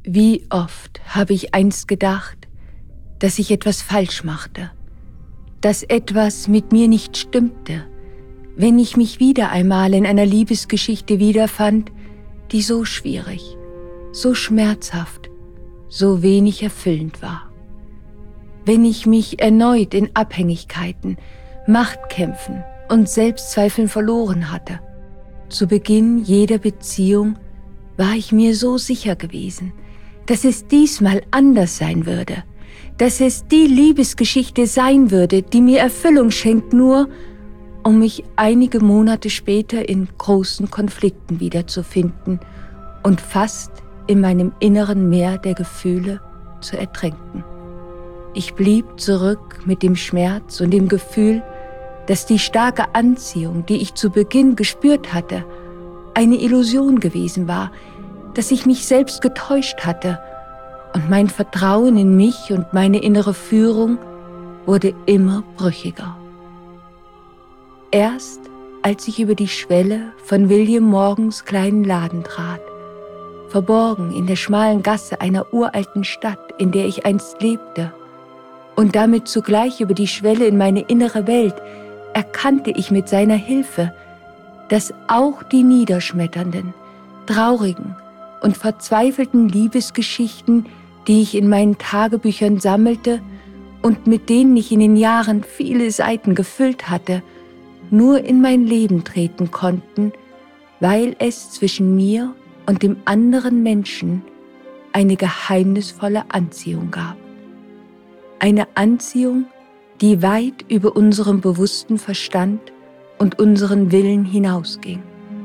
Wie oft habe ich einst gedacht, dass ich etwas falsch machte, dass etwas mit mir nicht stimmte, wenn ich mich wieder einmal in einer Liebesgeschichte wiederfand, die so schwierig, so schmerzhaft, so wenig erfüllend war. Wenn ich mich erneut in Abhängigkeiten, Machtkämpfen und Selbstzweifeln verloren hatte. Zu Beginn jeder Beziehung war ich mir so sicher gewesen, dass es diesmal anders sein würde, dass es die Liebesgeschichte sein würde, die mir Erfüllung schenkt, nur um mich einige Monate später in großen Konflikten wiederzufinden und fast in meinem inneren Meer der Gefühle zu ertränken. Ich blieb zurück mit dem Schmerz und dem Gefühl, dass die starke Anziehung, die ich zu Beginn gespürt hatte, eine Illusion gewesen war, dass ich mich selbst getäuscht hatte und mein Vertrauen in mich und meine innere Führung wurde immer brüchiger. Erst als ich über die Schwelle von William Morgans kleinen Laden trat, verborgen in der schmalen Gasse einer uralten Stadt, in der ich einst lebte, und damit zugleich über die Schwelle in meine innere Welt, erkannte ich mit seiner Hilfe, dass auch die niederschmetternden, traurigen und verzweifelten Liebesgeschichten, die ich in meinen Tagebüchern sammelte und mit denen ich in den Jahren viele Seiten gefüllt hatte, nur in mein Leben treten konnten, weil es zwischen mir und dem anderen Menschen eine geheimnisvolle Anziehung gab. Eine Anziehung, die weit über unserem bewussten Verstand und unseren Willen hinausging.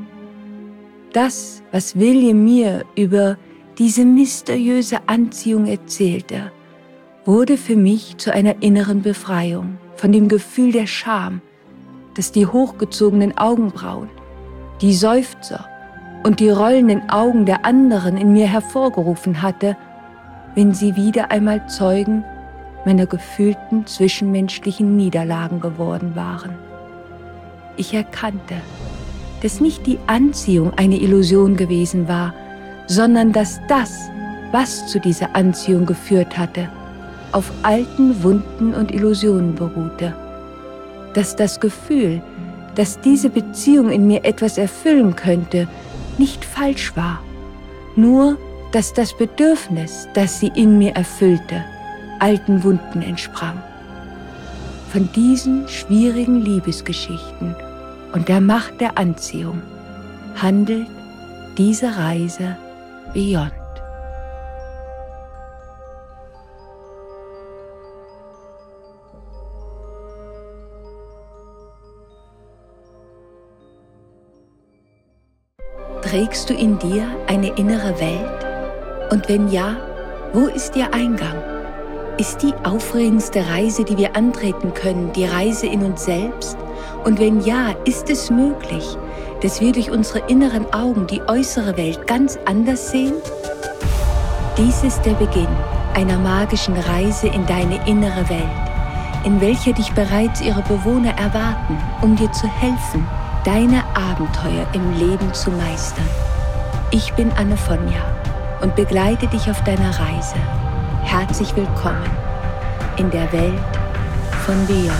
Das, was William mir über diese mysteriöse Anziehung erzählte, wurde für mich zu einer inneren Befreiung von dem Gefühl der Scham, das die hochgezogenen Augenbrauen, die Seufzer und die rollenden Augen der anderen in mir hervorgerufen hatte, wenn sie wieder einmal Zeugen meiner gefühlten zwischenmenschlichen Niederlagen geworden waren. Ich erkannte, dass nicht die Anziehung eine Illusion gewesen war, sondern dass das, was zu dieser Anziehung geführt hatte, auf alten Wunden und Illusionen beruhte. Dass das Gefühl, dass diese Beziehung in mir etwas erfüllen könnte, nicht falsch war, nur dass das Bedürfnis, das sie in mir erfüllte, alten Wunden entsprang. Von diesen schwierigen Liebesgeschichten und der Macht der Anziehung handelt diese Reise Beyond. Trägst du in dir eine innere Welt? Und wenn ja, wo ist ihr Eingang? Ist die aufregendste Reise, die wir antreten können, die Reise in uns selbst? Und wenn ja, ist es möglich, dass wir durch unsere inneren Augen die äußere Welt ganz anders sehen? Dies ist der Beginn einer magischen Reise in deine innere Welt, in welcher dich bereits ihre Bewohner erwarten, um dir zu helfen, deine Abenteuer im Leben zu meistern. Ich bin Anne-Fonja und begleite dich auf deiner Reise. Herzlich willkommen in der Welt von Beyond.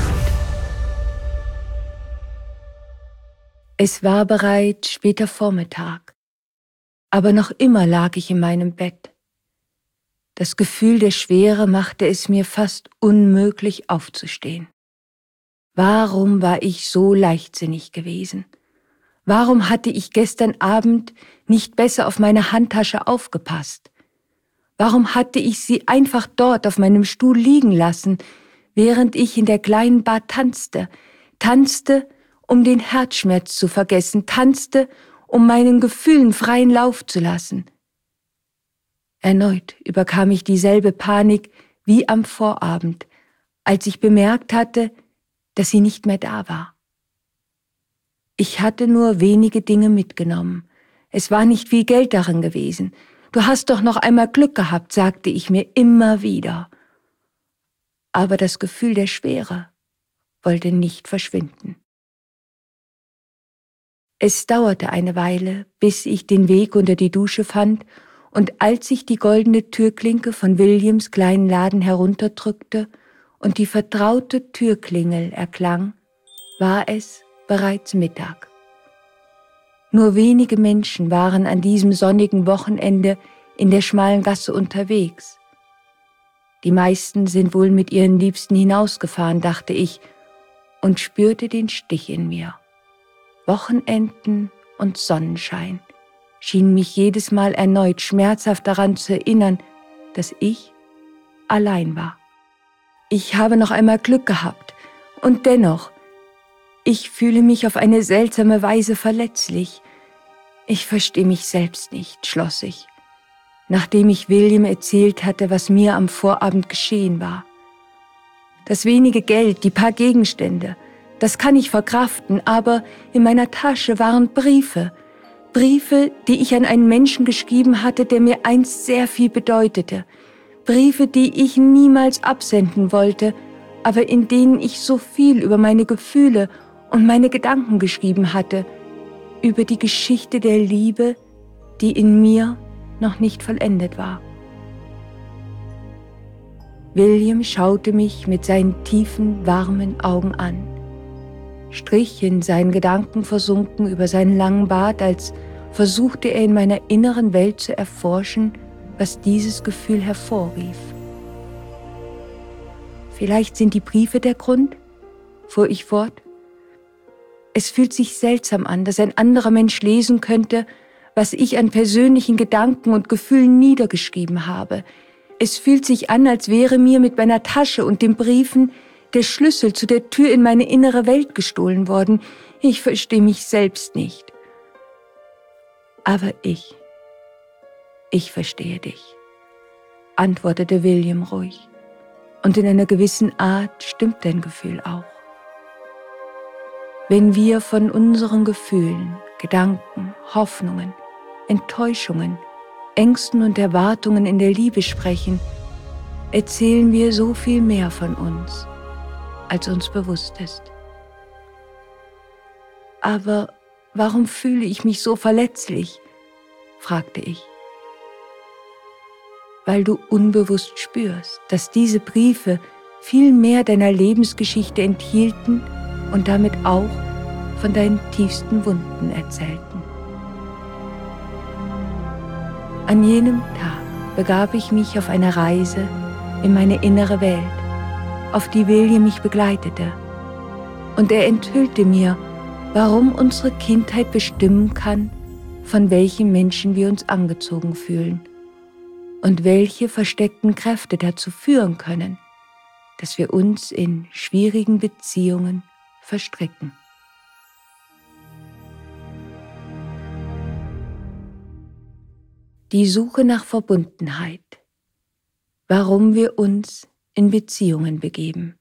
Es war bereits später Vormittag, aber noch immer lag ich in meinem Bett. Das Gefühl der Schwere machte es mir fast unmöglich aufzustehen. Warum war ich so leichtsinnig gewesen? Warum hatte ich gestern Abend nicht besser auf meine Handtasche aufgepasst? Warum hatte ich sie einfach dort auf meinem Stuhl liegen lassen, während ich in der kleinen Bar tanzte, um den Herzschmerz zu vergessen, tanzte, um meinen Gefühlen freien Lauf zu lassen? Erneut überkam ich dieselbe Panik wie am Vorabend, als ich bemerkt hatte, dass sie nicht mehr da war. Ich hatte nur wenige Dinge mitgenommen. Es war nicht viel Geld darin gewesen. Du hast doch noch einmal Glück gehabt, sagte ich mir immer wieder. Aber das Gefühl der Schwere wollte nicht verschwinden. Es dauerte eine Weile, bis ich den Weg unter die Dusche fand und als ich die goldene Türklinke von Williams kleinen Laden herunterdrückte und die vertraute Türklingel erklang, war es bereits Mittag. Nur wenige Menschen waren an diesem sonnigen Wochenende in der schmalen Gasse unterwegs. Die meisten sind wohl mit ihren Liebsten hinausgefahren, dachte ich, und spürte den Stich in mir. Wochenenden und Sonnenschein schienen mich jedes Mal erneut schmerzhaft daran zu erinnern, dass ich allein war. Ich habe noch einmal Glück gehabt und dennoch, ich fühle mich auf eine seltsame Weise verletzlich. Ich verstehe mich selbst nicht, schloss ich, nachdem ich William erzählt hatte, was mir am Vorabend geschehen war. Das wenige Geld, die paar Gegenstände, das kann ich verkraften, aber in meiner Tasche waren Briefe, die ich an einen Menschen geschrieben hatte, der mir einst sehr viel bedeutete, Briefe, die ich niemals absenden wollte, aber in denen ich so viel über meine Gefühle und meine Gedanken geschrieben hatte, über die Geschichte der Liebe, die in mir noch nicht vollendet war. William schaute mich mit seinen tiefen, warmen Augen an, strich in seinen Gedanken versunken über seinen langen Bart, als versuchte er in meiner inneren Welt zu erforschen, was dieses Gefühl hervorrief. Vielleicht sind die Briefe der Grund, fuhr ich fort. Es fühlt sich seltsam an, dass ein anderer Mensch lesen könnte, was ich an persönlichen Gedanken und Gefühlen niedergeschrieben habe. Es fühlt sich an, als wäre mir mit meiner Tasche und den Briefen der Schlüssel zu der Tür in meine innere Welt gestohlen worden. Ich verstehe mich selbst nicht. Aber ich verstehe dich, antwortete William ruhig. Und in einer gewissen Art stimmt dein Gefühl auch. Wenn wir von unseren Gefühlen, Gedanken, Hoffnungen, Enttäuschungen, Ängsten und Erwartungen in der Liebe sprechen, erzählen wir so viel mehr von uns, als uns bewusst ist. Aber warum fühle ich mich so verletzlich? Fragte ich. Weil du unbewusst spürst, dass diese Briefe viel mehr deiner Lebensgeschichte enthielten und damit auch von deinen tiefsten Wunden erzählten. An jenem Tag begab ich mich auf eine Reise in meine innere Welt, auf die William mich begleitete, und er enthüllte mir, warum unsere Kindheit bestimmen kann, von welchen Menschen wir uns angezogen fühlen und welche versteckten Kräfte dazu führen können, dass wir uns in schwierigen Beziehungen verstricken. Die Suche nach Verbundenheit. Warum wir uns in Beziehungen begeben.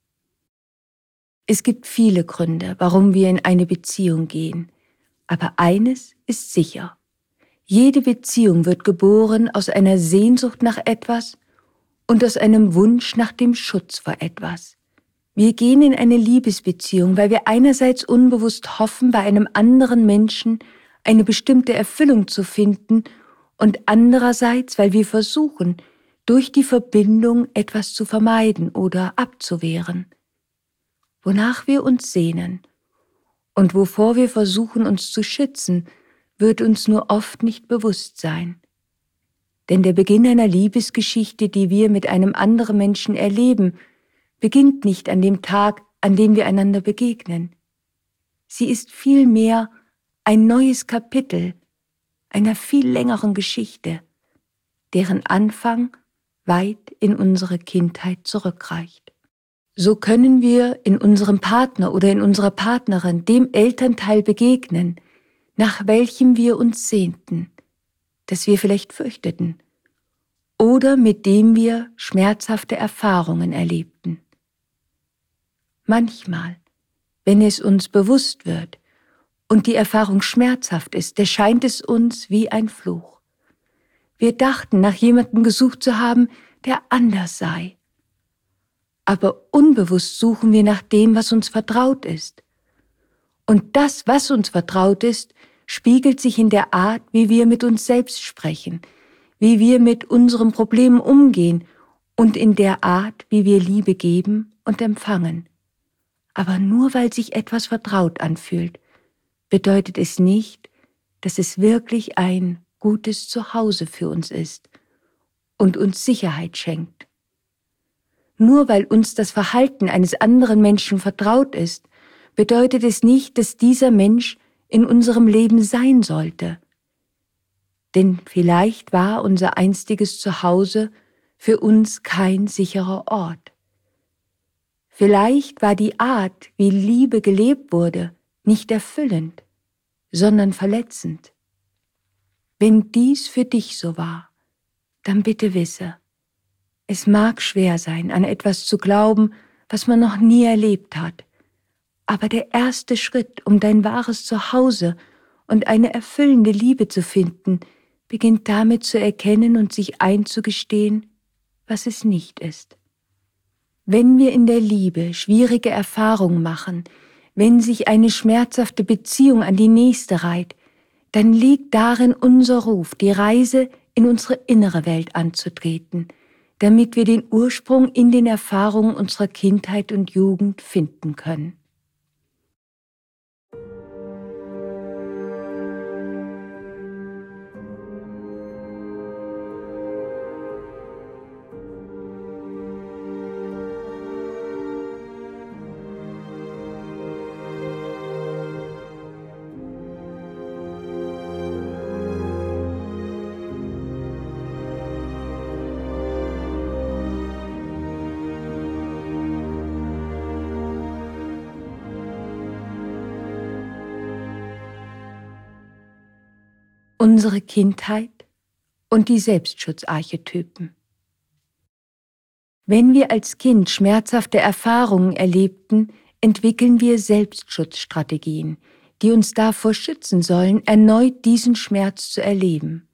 Es gibt viele Gründe, warum wir in eine Beziehung gehen, aber eines ist sicher. Jede Beziehung wird geboren aus einer Sehnsucht nach etwas und aus einem Wunsch nach dem Schutz vor etwas. Wir gehen in eine Liebesbeziehung, weil wir einerseits unbewusst hoffen, bei einem anderen Menschen eine bestimmte Erfüllung zu finden und andererseits, weil wir versuchen, durch die Verbindung etwas zu vermeiden oder abzuwehren, wonach wir uns sehnen und wovor wir versuchen, uns zu schützen, wird uns nur oft nicht bewusst sein. Denn der Beginn einer Liebesgeschichte, die wir mit einem anderen Menschen erleben, beginnt nicht an dem Tag, an dem wir einander begegnen. Sie ist vielmehr ein neues Kapitel einer viel längeren Geschichte, deren Anfang weit in unsere Kindheit zurückreicht. So können wir in unserem Partner oder in unserer Partnerin dem Elternteil begegnen, nach welchem wir uns sehnten, das wir vielleicht fürchteten, oder mit dem wir schmerzhafte Erfahrungen erlebten. Manchmal, wenn es uns bewusst wird und die Erfahrung schmerzhaft ist, erscheint es uns wie ein Fluch. Wir dachten, nach jemandem gesucht zu haben, der anders sei. Aber unbewusst suchen wir nach dem, was uns vertraut ist. Und das, was uns vertraut ist, spiegelt sich in der Art, wie wir mit uns selbst sprechen, wie wir mit unseren Problemen umgehen und in der Art, wie wir Liebe geben und empfangen. Aber nur weil sich etwas vertraut anfühlt, bedeutet es nicht, dass es wirklich ein gutes Zuhause für uns ist und uns Sicherheit schenkt. Nur weil uns das Verhalten eines anderen Menschen vertraut ist, bedeutet es nicht, dass dieser Mensch in unserem Leben sein sollte. Denn vielleicht war unser einstiges Zuhause für uns kein sicherer Ort. Vielleicht war die Art, wie Liebe gelebt wurde, nicht erfüllend, sondern verletzend. Wenn dies für dich so war, dann bitte wisse, es mag schwer sein, an etwas zu glauben, was man noch nie erlebt hat, aber der erste Schritt, um dein wahres Zuhause und eine erfüllende Liebe zu finden, beginnt damit zu erkennen und sich einzugestehen, was es nicht ist. Wenn wir in der Liebe schwierige Erfahrungen machen, wenn sich eine schmerzhafte Beziehung an die nächste reiht, dann liegt darin unser Ruf, die Reise in unsere innere Welt anzutreten, damit wir den Ursprung in den Erfahrungen unserer Kindheit und Jugend finden können. Unsere Kindheit und die Selbstschutzarchetypen. Wenn wir als Kind schmerzhafte Erfahrungen erlebten, entwickeln wir Selbstschutzstrategien, die uns davor schützen sollen, erneut diesen Schmerz zu erleben.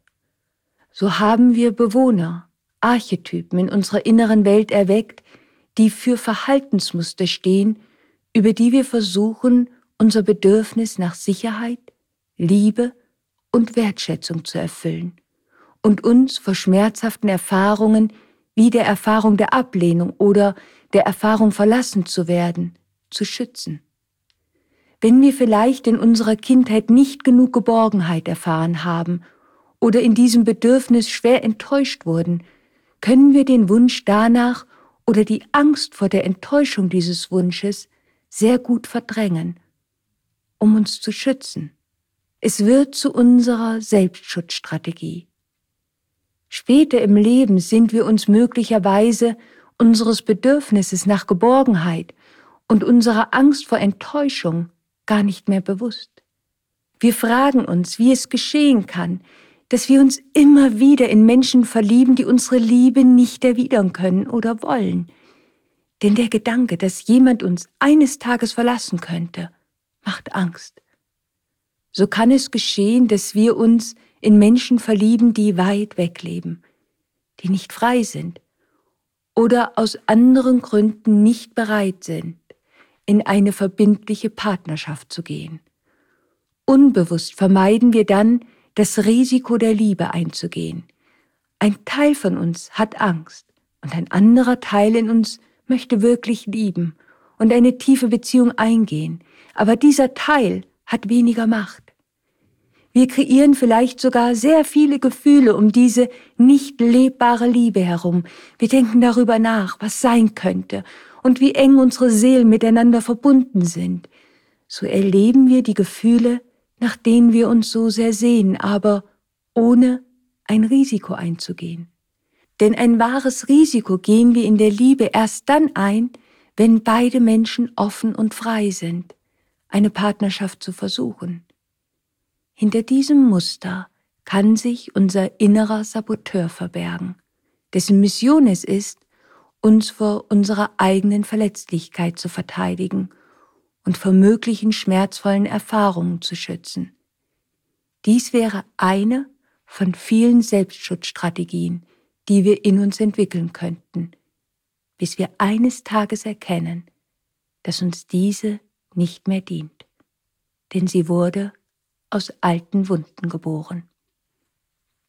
So haben wir Bewohner, Archetypen in unserer inneren Welt erweckt, die für Verhaltensmuster stehen, über die wir versuchen, unser Bedürfnis nach Sicherheit, Liebe und Wertschätzung zu erfüllen und uns vor schmerzhaften Erfahrungen wie der Erfahrung der Ablehnung oder der Erfahrung verlassen zu werden, zu schützen. Wenn wir vielleicht in unserer Kindheit nicht genug Geborgenheit erfahren haben oder in diesem Bedürfnis schwer enttäuscht wurden, können wir den Wunsch danach oder die Angst vor der Enttäuschung dieses Wunsches sehr gut verdrängen, um uns zu schützen. Es wird zu unserer Selbstschutzstrategie. Später im Leben sind wir uns möglicherweise unseres Bedürfnisses nach Geborgenheit und unserer Angst vor Enttäuschung gar nicht mehr bewusst. Wir fragen uns, wie es geschehen kann, dass wir uns immer wieder in Menschen verlieben, die unsere Liebe nicht erwidern können oder wollen. Denn der Gedanke, dass jemand uns eines Tages verlassen könnte, macht Angst. So kann es geschehen, dass wir uns in Menschen verlieben, die weit weg leben, die nicht frei sind oder aus anderen Gründen nicht bereit sind, in eine verbindliche Partnerschaft zu gehen. Unbewusst vermeiden wir dann, das Risiko der Liebe einzugehen. Ein Teil von uns hat Angst und ein anderer Teil in uns möchte wirklich lieben und eine tiefe Beziehung eingehen, aber dieser Teil hat weniger Macht. Wir kreieren vielleicht sogar sehr viele Gefühle um diese nicht lebbare Liebe herum. Wir denken darüber nach, was sein könnte und wie eng unsere Seelen miteinander verbunden sind. So erleben wir die Gefühle, nach denen wir uns so sehr sehnen, aber ohne ein Risiko einzugehen. Denn ein wahres Risiko gehen wir in der Liebe erst dann ein, wenn beide Menschen offen und frei sind, eine Partnerschaft zu versuchen. Hinter diesem Muster kann sich unser innerer Saboteur verbergen, dessen Mission es ist, uns vor unserer eigenen Verletzlichkeit zu verteidigen und vor möglichen schmerzvollen Erfahrungen zu schützen. Dies wäre eine von vielen Selbstschutzstrategien, die wir in uns entwickeln könnten, bis wir eines Tages erkennen, dass uns diese nicht mehr dient, denn sie wurde aus alten Wunden geboren.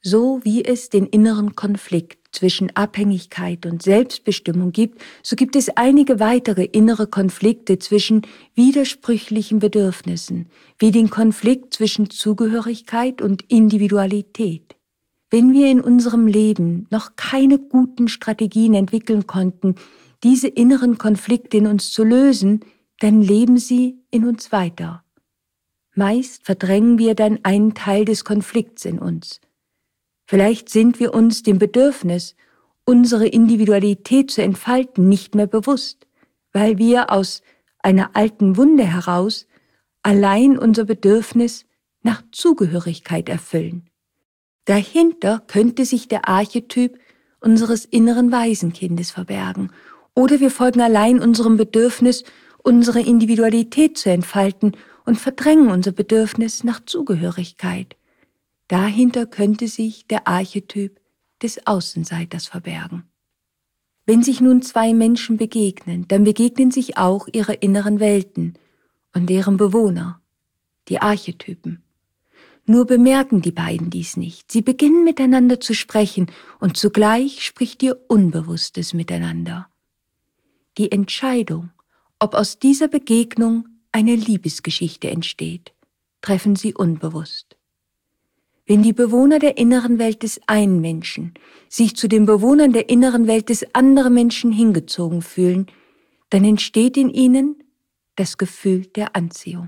So wie es den inneren Konflikt zwischen Abhängigkeit und Selbstbestimmung gibt, so gibt es einige weitere innere Konflikte zwischen widersprüchlichen Bedürfnissen, wie den Konflikt zwischen Zugehörigkeit und Individualität. Wenn wir in unserem Leben noch keine guten Strategien entwickeln konnten, diese inneren Konflikte in uns zu lösen, dann leben sie in uns weiter. Meist verdrängen wir dann einen Teil des Konflikts in uns. Vielleicht sind wir uns dem Bedürfnis, unsere Individualität zu entfalten, nicht mehr bewusst, weil wir aus einer alten Wunde heraus allein unser Bedürfnis nach Zugehörigkeit erfüllen. Dahinter könnte sich der Archetyp unseres inneren Waisenkindes verbergen, oder wir folgen allein unserem Bedürfnis, unsere Individualität zu entfalten und verdrängen unser Bedürfnis nach Zugehörigkeit. Dahinter könnte sich der Archetyp des Außenseiters verbergen. Wenn sich nun zwei Menschen begegnen, dann begegnen sich auch ihre inneren Welten und deren Bewohner, die Archetypen. Nur bemerken die beiden dies nicht. Sie beginnen miteinander zu sprechen und zugleich spricht ihr Unbewusstes miteinander. Die Entscheidung, ob aus dieser Begegnung eine Liebesgeschichte entsteht, treffen sie unbewusst. Wenn die Bewohner der inneren Welt des einen Menschen sich zu den Bewohnern der inneren Welt des anderen Menschen hingezogen fühlen, dann entsteht in ihnen das Gefühl der Anziehung.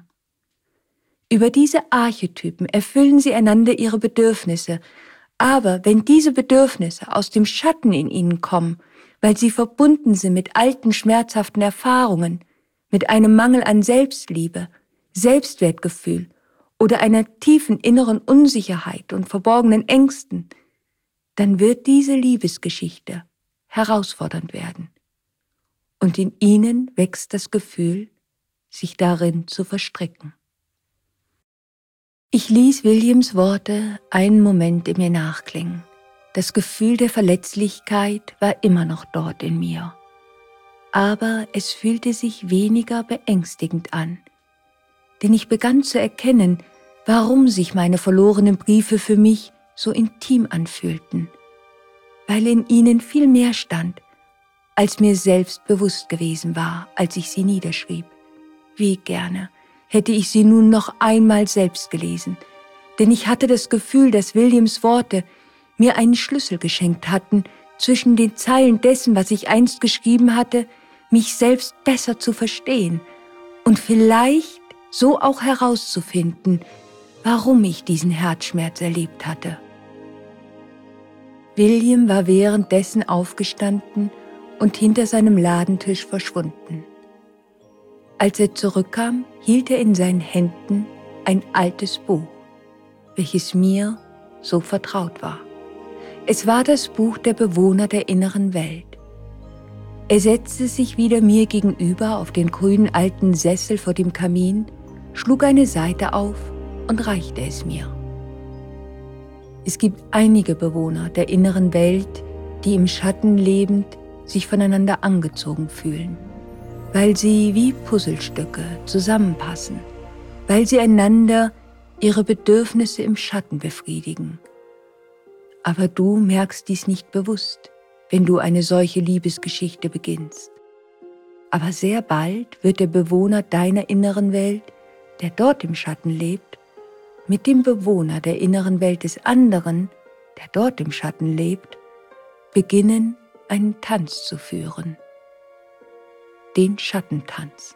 Über diese Archetypen erfüllen sie einander ihre Bedürfnisse, aber wenn diese Bedürfnisse aus dem Schatten in ihnen kommen, weil sie verbunden sind mit alten schmerzhaften Erfahrungen, mit einem Mangel an Selbstliebe, Selbstwertgefühl oder einer tiefen inneren Unsicherheit und verborgenen Ängsten, dann wird diese Liebesgeschichte herausfordernd werden. Und in ihnen wächst das Gefühl, sich darin zu verstricken. Ich ließ Williams Worte einen Moment in mir nachklingen. Das Gefühl der Verletzlichkeit war immer noch dort in mir. Aber es fühlte sich weniger beängstigend an, denn ich begann zu erkennen, warum sich meine verlorenen Briefe für mich so intim anfühlten, weil in ihnen viel mehr stand, als mir selbst bewusst gewesen war, als ich sie niederschrieb. Wie gerne hätte ich sie nun noch einmal selbst gelesen, denn ich hatte das Gefühl, dass Williams Worte mir einen Schlüssel geschenkt hatten, zwischen den Zeilen dessen, was ich einst geschrieben hatte, mich selbst besser zu verstehen und vielleicht so auch herauszufinden, warum ich diesen Herzschmerz erlebt hatte. William war währenddessen aufgestanden und hinter seinem Ladentisch verschwunden. Als er zurückkam, hielt er in seinen Händen ein altes Buch, welches mir so vertraut war. Es war das Buch der Bewohner der inneren Welt. Er setzte sich wieder mir gegenüber auf den grünen alten Sessel vor dem Kamin, schlug eine Seite auf und reichte es mir. Es gibt einige Bewohner der inneren Welt, die im Schatten lebend sich voneinander angezogen fühlen, weil sie wie Puzzlestücke zusammenpassen, weil sie einander ihre Bedürfnisse im Schatten befriedigen. Aber du merkst dies nicht bewusst, wenn du eine solche Liebesgeschichte beginnst. Aber sehr bald wird der Bewohner deiner inneren Welt, der dort im Schatten lebt, mit dem Bewohner der inneren Welt des anderen, der dort im Schatten lebt, beginnen, einen Tanz zu führen. Den Schattentanz.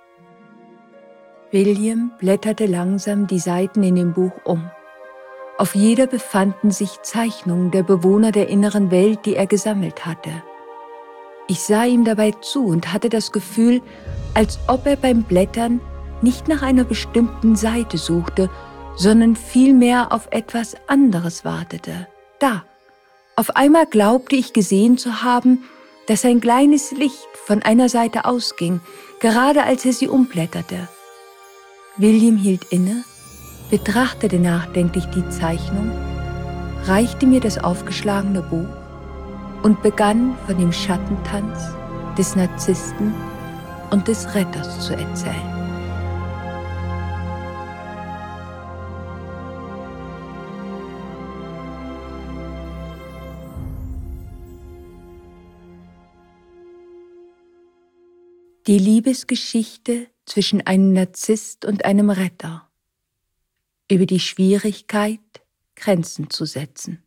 William blätterte langsam die Seiten in dem Buch um. Auf jeder befanden sich Zeichnungen der Bewohner der inneren Welt, die er gesammelt hatte. Ich sah ihm dabei zu und hatte das Gefühl, als ob er beim Blättern nicht nach einer bestimmten Seite suchte, sondern vielmehr auf etwas anderes wartete. Da, auf einmal glaubte ich gesehen zu haben, dass ein kleines Licht von einer Seite ausging, gerade als er sie umblätterte. William hielt inne, betrachtete nachdenklich die Zeichnung, reichte mir das aufgeschlagene Buch und begann von dem Schattentanz des Narzissten und des Retters zu erzählen. Die Liebesgeschichte zwischen einem Narzisst und einem Retter. Über die Schwierigkeit, Grenzen zu setzen.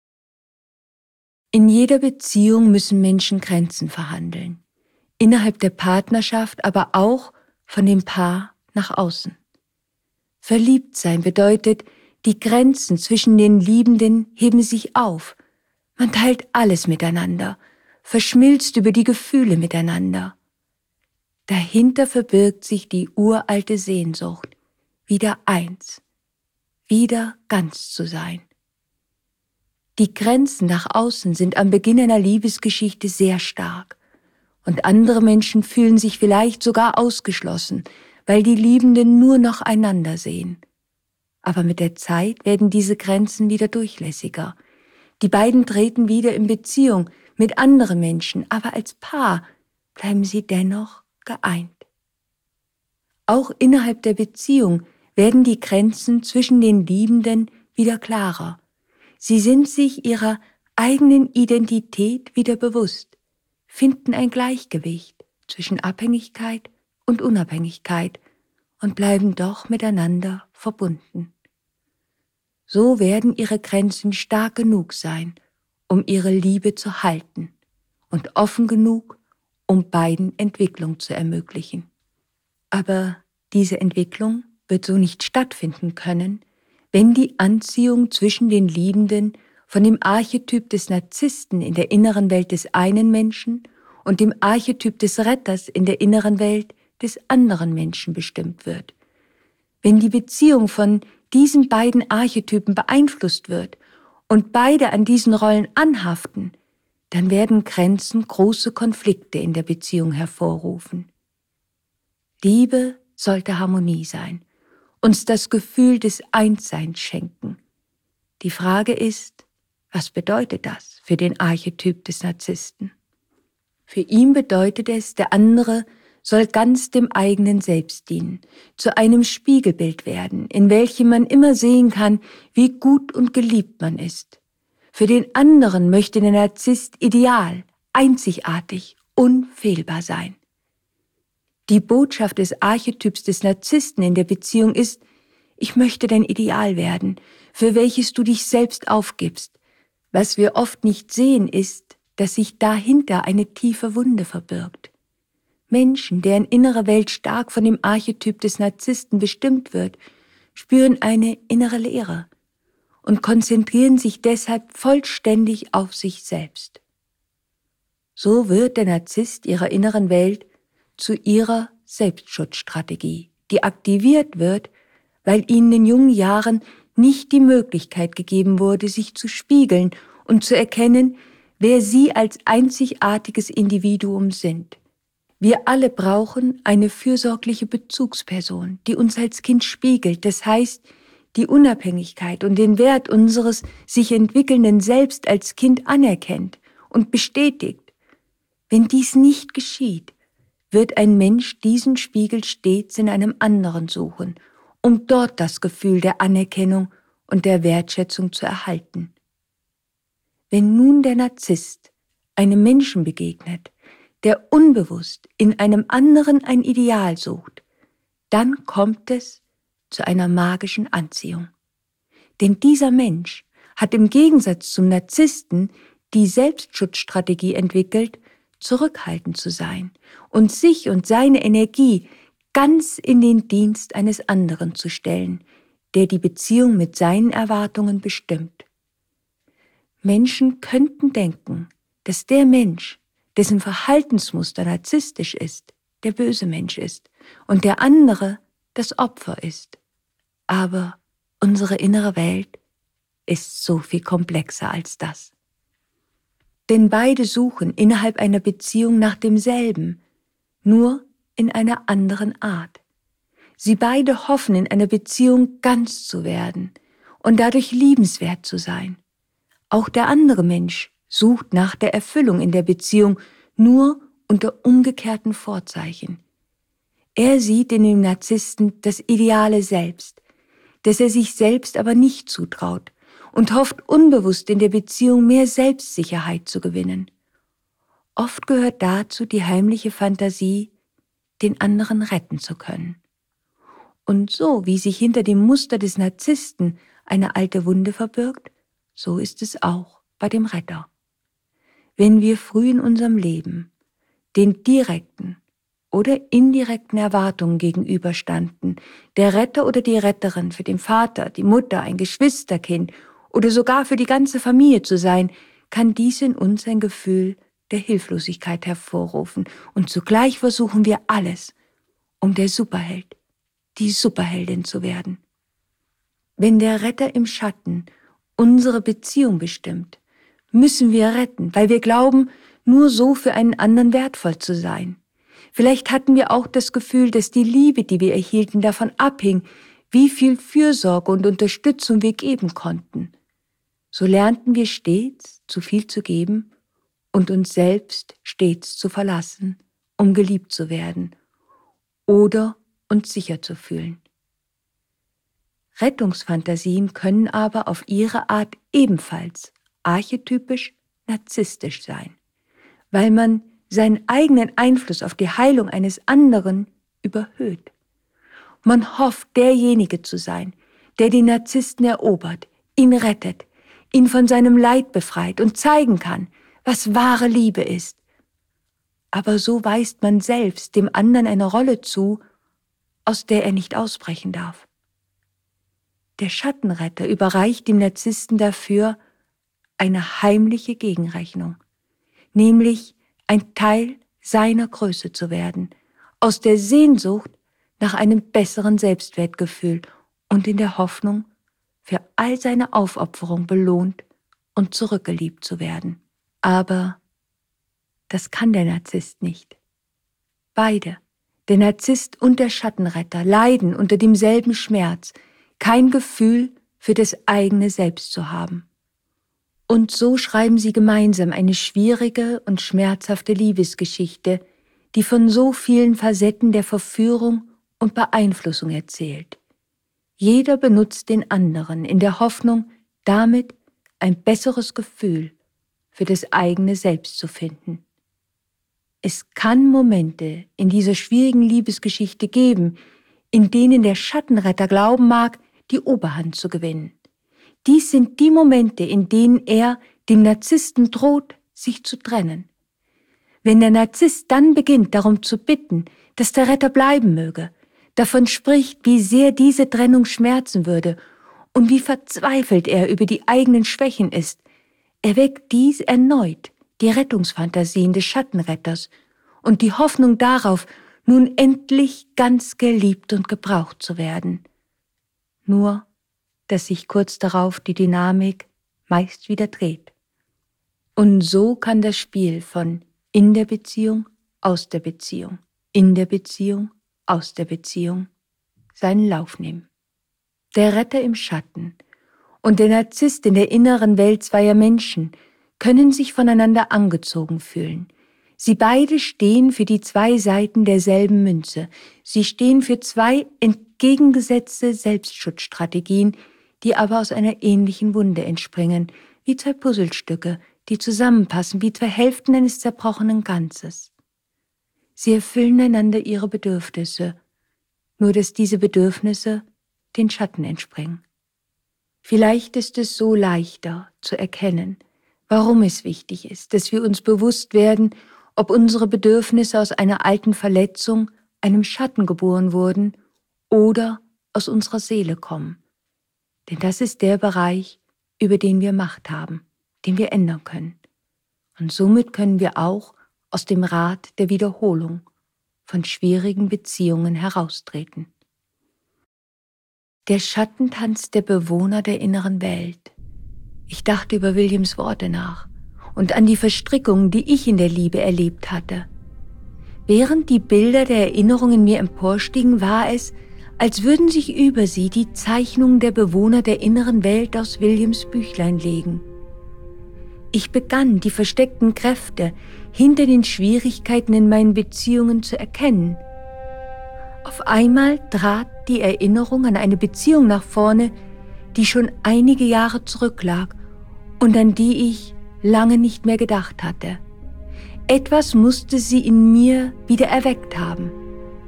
In jeder Beziehung müssen Menschen Grenzen verhandeln. Innerhalb der Partnerschaft, aber auch von dem Paar nach außen. Verliebtsein bedeutet, die Grenzen zwischen den Liebenden heben sich auf. Man teilt alles miteinander, verschmilzt über die Gefühle miteinander. Dahinter verbirgt sich die uralte Sehnsucht, wieder eins, wieder ganz zu sein. Die Grenzen nach außen sind am Beginn einer Liebesgeschichte sehr stark und andere Menschen fühlen sich vielleicht sogar ausgeschlossen, weil die Liebenden nur noch einander sehen. Aber mit der Zeit werden diese Grenzen wieder durchlässiger. Die beiden treten wieder in Beziehung mit anderen Menschen, aber als Paar bleiben sie dennoch geeint. Auch innerhalb der Beziehung werden die Grenzen zwischen den Liebenden wieder klarer. Sie sind sich ihrer eigenen Identität wieder bewusst, finden ein Gleichgewicht zwischen Abhängigkeit und Unabhängigkeit und bleiben doch miteinander verbunden. So werden ihre Grenzen stark genug sein, um ihre Liebe zu halten und offen genug, um beiden Entwicklung zu ermöglichen. Aber diese Entwicklung wird so nicht stattfinden können, wenn die Anziehung zwischen den Liebenden von dem Archetyp des Narzissten in der inneren Welt des einen Menschen und dem Archetyp des Retters in der inneren Welt des anderen Menschen bestimmt wird. Wenn die Beziehung von diesen beiden Archetypen beeinflusst wird und beide an diesen Rollen anhaften, dann werden Grenzen große Konflikte in der Beziehung hervorrufen. Liebe sollte Harmonie sein, uns das Gefühl des Einsseins schenken. Die Frage ist, was bedeutet das für den Archetyp des Narzissten? Für ihn bedeutet es, der andere soll ganz dem eigenen Selbst dienen, zu einem Spiegelbild werden, in welchem man immer sehen kann, wie gut und geliebt man ist. Für den anderen möchte der Narzisst ideal, einzigartig, unfehlbar sein. Die Botschaft des Archetyps des Narzissten in der Beziehung ist, ich möchte dein Ideal werden, für welches du dich selbst aufgibst. Was wir oft nicht sehen ist, dass sich dahinter eine tiefe Wunde verbirgt. Menschen, deren innere Welt stark von dem Archetyp des Narzissten bestimmt wird, spüren eine innere Leere und konzentrieren sich deshalb vollständig auf sich selbst. So wird der Narzisst ihrer inneren Welt zu ihrer Selbstschutzstrategie, die aktiviert wird, weil ihnen in jungen Jahren nicht die Möglichkeit gegeben wurde, sich zu spiegeln und zu erkennen, wer sie als einzigartiges Individuum sind. Wir alle brauchen eine fürsorgliche Bezugsperson, die uns als Kind spiegelt, das heißt, die Unabhängigkeit und den Wert unseres sich entwickelnden Selbst als Kind anerkennt und bestätigt. Wenn dies nicht geschieht, wird ein Mensch diesen Spiegel stets in einem anderen suchen, um dort das Gefühl der Anerkennung und der Wertschätzung zu erhalten. Wenn nun der Narzisst einem Menschen begegnet, der unbewusst in einem anderen ein Ideal sucht, dann kommt es zu einer magischen Anziehung. Denn dieser Mensch hat im Gegensatz zum Narzissten die Selbstschutzstrategie entwickelt, zurückhaltend zu sein und sich und seine Energie ganz in den Dienst eines anderen zu stellen, der die Beziehung mit seinen Erwartungen bestimmt. Menschen könnten denken, dass der Mensch, dessen Verhaltensmuster narzisstisch ist, der böse Mensch ist und der andere das Opfer ist. Aber unsere innere Welt ist so viel komplexer als das. Denn beide suchen innerhalb einer Beziehung nach demselben, nur in einer anderen Art. Sie beide hoffen, in einer Beziehung ganz zu werden und dadurch liebenswert zu sein. Auch der andere Mensch sucht nach der Erfüllung in der Beziehung, nur unter umgekehrten Vorzeichen. Er sieht in dem Narzissten das ideale Selbst, das er sich selbst aber nicht zutraut und hofft unbewusst in der Beziehung mehr Selbstsicherheit zu gewinnen. Oft gehört dazu die heimliche Fantasie, den anderen retten zu können. Und so wie sich hinter dem Muster des Narzissten eine alte Wunde verbirgt, so ist es auch bei dem Retter. Wenn wir früh in unserem Leben den direkten oder indirekten Erwartungen gegenüberstanden, der Retter oder die Retterin für den Vater, die Mutter, ein Geschwisterkind oder sogar für die ganze Familie zu sein, kann dies in uns ein Gefühl der Hilflosigkeit hervorrufen und zugleich versuchen wir alles, um der Superheld, die Superheldin zu werden. Wenn der Retter im Schatten unsere Beziehung bestimmt, müssen wir retten, weil wir glauben, nur so für einen anderen wertvoll zu sein. Vielleicht hatten wir auch das Gefühl, dass die Liebe, die wir erhielten, davon abhing, wie viel Fürsorge und Unterstützung wir geben konnten. So lernten wir stets, zu viel zu geben und uns selbst stets zu verlassen, um geliebt zu werden oder uns sicher zu fühlen. Rettungsfantasien können aber auf ihre Art ebenfalls archetypisch narzisstisch sein, weil man seinen eigenen Einfluss auf die Heilung eines anderen überhöht. Man hofft, derjenige zu sein, der den Narzissten erobert, ihn rettet, ihn von seinem Leid befreit und zeigen kann, was wahre Liebe ist. Aber so weist man selbst dem anderen eine Rolle zu, aus der er nicht ausbrechen darf. Der Schattenretter überreicht dem Narzissten dafür eine heimliche Gegenrechnung, nämlich ein Teil seiner Größe zu werden, aus der Sehnsucht nach einem besseren Selbstwertgefühl und in der Hoffnung, für all seine Aufopferung belohnt und zurückgeliebt zu werden. Aber das kann der Narzisst nicht. Beide, der Narzisst und der Schattenretter, leiden unter demselben Schmerz, kein Gefühl für das eigene Selbst zu haben. Und so schreiben sie gemeinsam eine schwierige und schmerzhafte Liebesgeschichte, die von so vielen Facetten der Verführung und Beeinflussung erzählt. Jeder benutzt den anderen in der Hoffnung, damit ein besseres Gefühl für das eigene Selbst zu finden. Es kann Momente in dieser schwierigen Liebesgeschichte geben, in denen der Schattenretter glauben mag, die Oberhand zu gewinnen. Dies sind die Momente, in denen er dem Narzissten droht, sich zu trennen. Wenn der Narzisst dann beginnt, darum zu bitten, dass der Retter bleiben möge, davon spricht, wie sehr diese Trennung schmerzen würde und wie verzweifelt er über die eigenen Schwächen ist, erweckt dies erneut die Rettungsfantasien des Schattenretters und die Hoffnung darauf, nun endlich ganz geliebt und gebraucht zu werden. Nur, dass sich kurz darauf die Dynamik meist wieder dreht. Und so kann das Spiel von in der Beziehung, aus der Beziehung, in der Beziehung, aus der Beziehung seinen Lauf nehmen. Der Retter im Schatten und der Narzisst in der inneren Welt zweier Menschen können sich voneinander angezogen fühlen. Sie beide stehen für die zwei Seiten derselben Münze. Sie stehen für zwei entgegengesetzte Selbstschutzstrategien, die aber aus einer ähnlichen Wunde entspringen, wie zwei Puzzlestücke, die zusammenpassen wie zwei Hälften eines zerbrochenen Ganzes. Sie erfüllen einander ihre Bedürfnisse, nur dass diese Bedürfnisse den Schatten entspringen. Vielleicht ist es so leichter zu erkennen, warum es wichtig ist, dass wir uns bewusst werden, ob unsere Bedürfnisse aus einer alten Verletzung, einem Schatten geboren wurden oder aus unserer Seele kommen. Denn das ist der Bereich, über den wir Macht haben, den wir ändern können. Und somit können wir auch aus dem Rad der Wiederholung von schwierigen Beziehungen heraustreten. Der Schattentanz der Bewohner der inneren Welt. Ich dachte über Williams Worte nach und an die Verstrickungen, die ich in der Liebe erlebt hatte. Während die Bilder der Erinnerung in mir emporstiegen, war es, als würden sich über sie die Zeichnungen der Bewohner der inneren Welt aus Williams Büchlein legen. Ich begann, die versteckten Kräfte hinter den Schwierigkeiten in meinen Beziehungen zu erkennen. Auf einmal trat die Erinnerung an eine Beziehung nach vorne, die schon einige Jahre zurücklag und an die ich lange nicht mehr gedacht hatte. Etwas musste sie in mir wieder erweckt haben.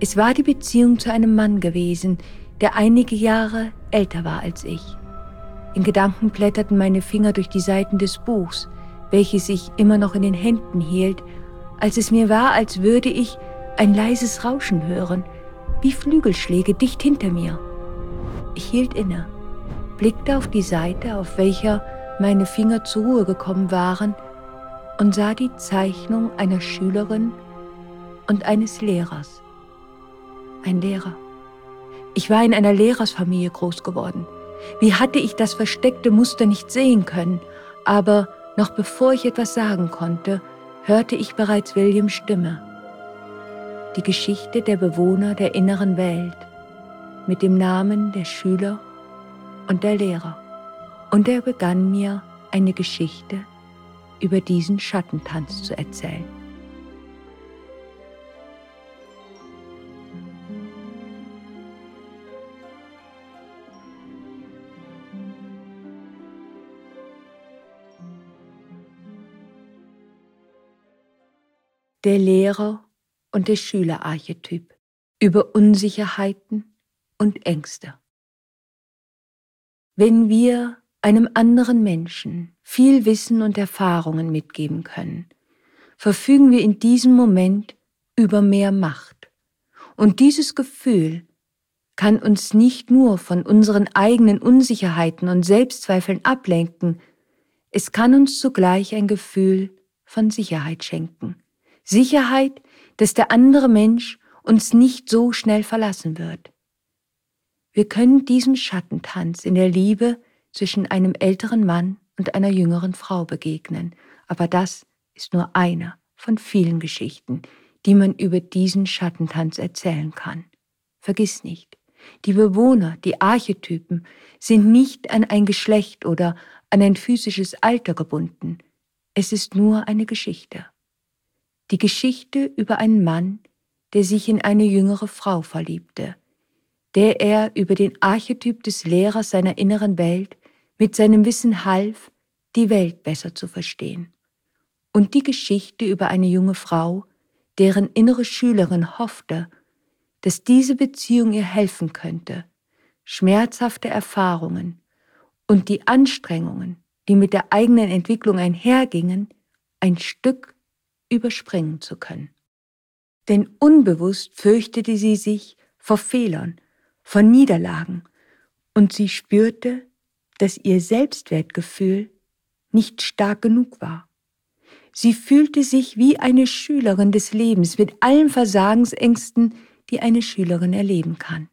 Es war die Beziehung zu einem Mann gewesen, der einige Jahre älter war als ich. In Gedanken blätterten meine Finger durch die Seiten des Buchs, welches ich immer noch in den Händen hielt, als es mir war, als würde ich ein leises Rauschen hören, wie Flügelschläge dicht hinter mir. Ich hielt inne, blickte auf die Seite, auf welcher meine Finger zur Ruhe gekommen waren, und sah die Zeichnung einer Schülerin und eines Lehrers. Ein Lehrer. Ich war in einer Lehrersfamilie groß geworden. Wie hatte ich das versteckte Muster nicht sehen können? Aber noch bevor ich etwas sagen konnte, hörte ich bereits Williams Stimme. Die Geschichte der Bewohner der inneren Welt mit dem Namen der Schüler und der Lehrer. Und er begann mir eine Geschichte über diesen Schattentanz zu erzählen. Der Lehrer und der Schülerarchetyp über Unsicherheiten und Ängste. Wenn wir einem anderen Menschen viel Wissen und Erfahrungen mitgeben können, verfügen wir in diesem Moment über mehr Macht. Und dieses Gefühl kann uns nicht nur von unseren eigenen Unsicherheiten und Selbstzweifeln ablenken, es kann uns zugleich ein Gefühl von Sicherheit schenken. Sicherheit, dass der andere Mensch uns nicht so schnell verlassen wird. Wir können diesem Schattentanz in der Liebe zwischen einem älteren Mann und einer jüngeren Frau begegnen, aber das ist nur eine von vielen Geschichten, die man über diesen Schattentanz erzählen kann. Vergiss nicht, die Bewohner, die Archetypen, sind nicht an ein Geschlecht oder an ein physisches Alter gebunden. Es ist nur eine Geschichte. Die Geschichte über einen Mann, der sich in eine jüngere Frau verliebte, der er über den Archetyp des Lehrers seiner inneren Welt mit seinem Wissen half, die Welt besser zu verstehen. Und die Geschichte über eine junge Frau, deren innere Schülerin hoffte, dass diese Beziehung ihr helfen könnte, schmerzhafte Erfahrungen und die Anstrengungen, die mit der eigenen Entwicklung einhergingen, ein Stück überspringen zu können. Denn unbewusst fürchtete sie sich vor Fehlern, vor Niederlagen, und sie spürte, dass ihr Selbstwertgefühl nicht stark genug war. Sie fühlte sich wie eine Schülerin des Lebens mit allen Versagensängsten, die eine Schülerin erleben kann.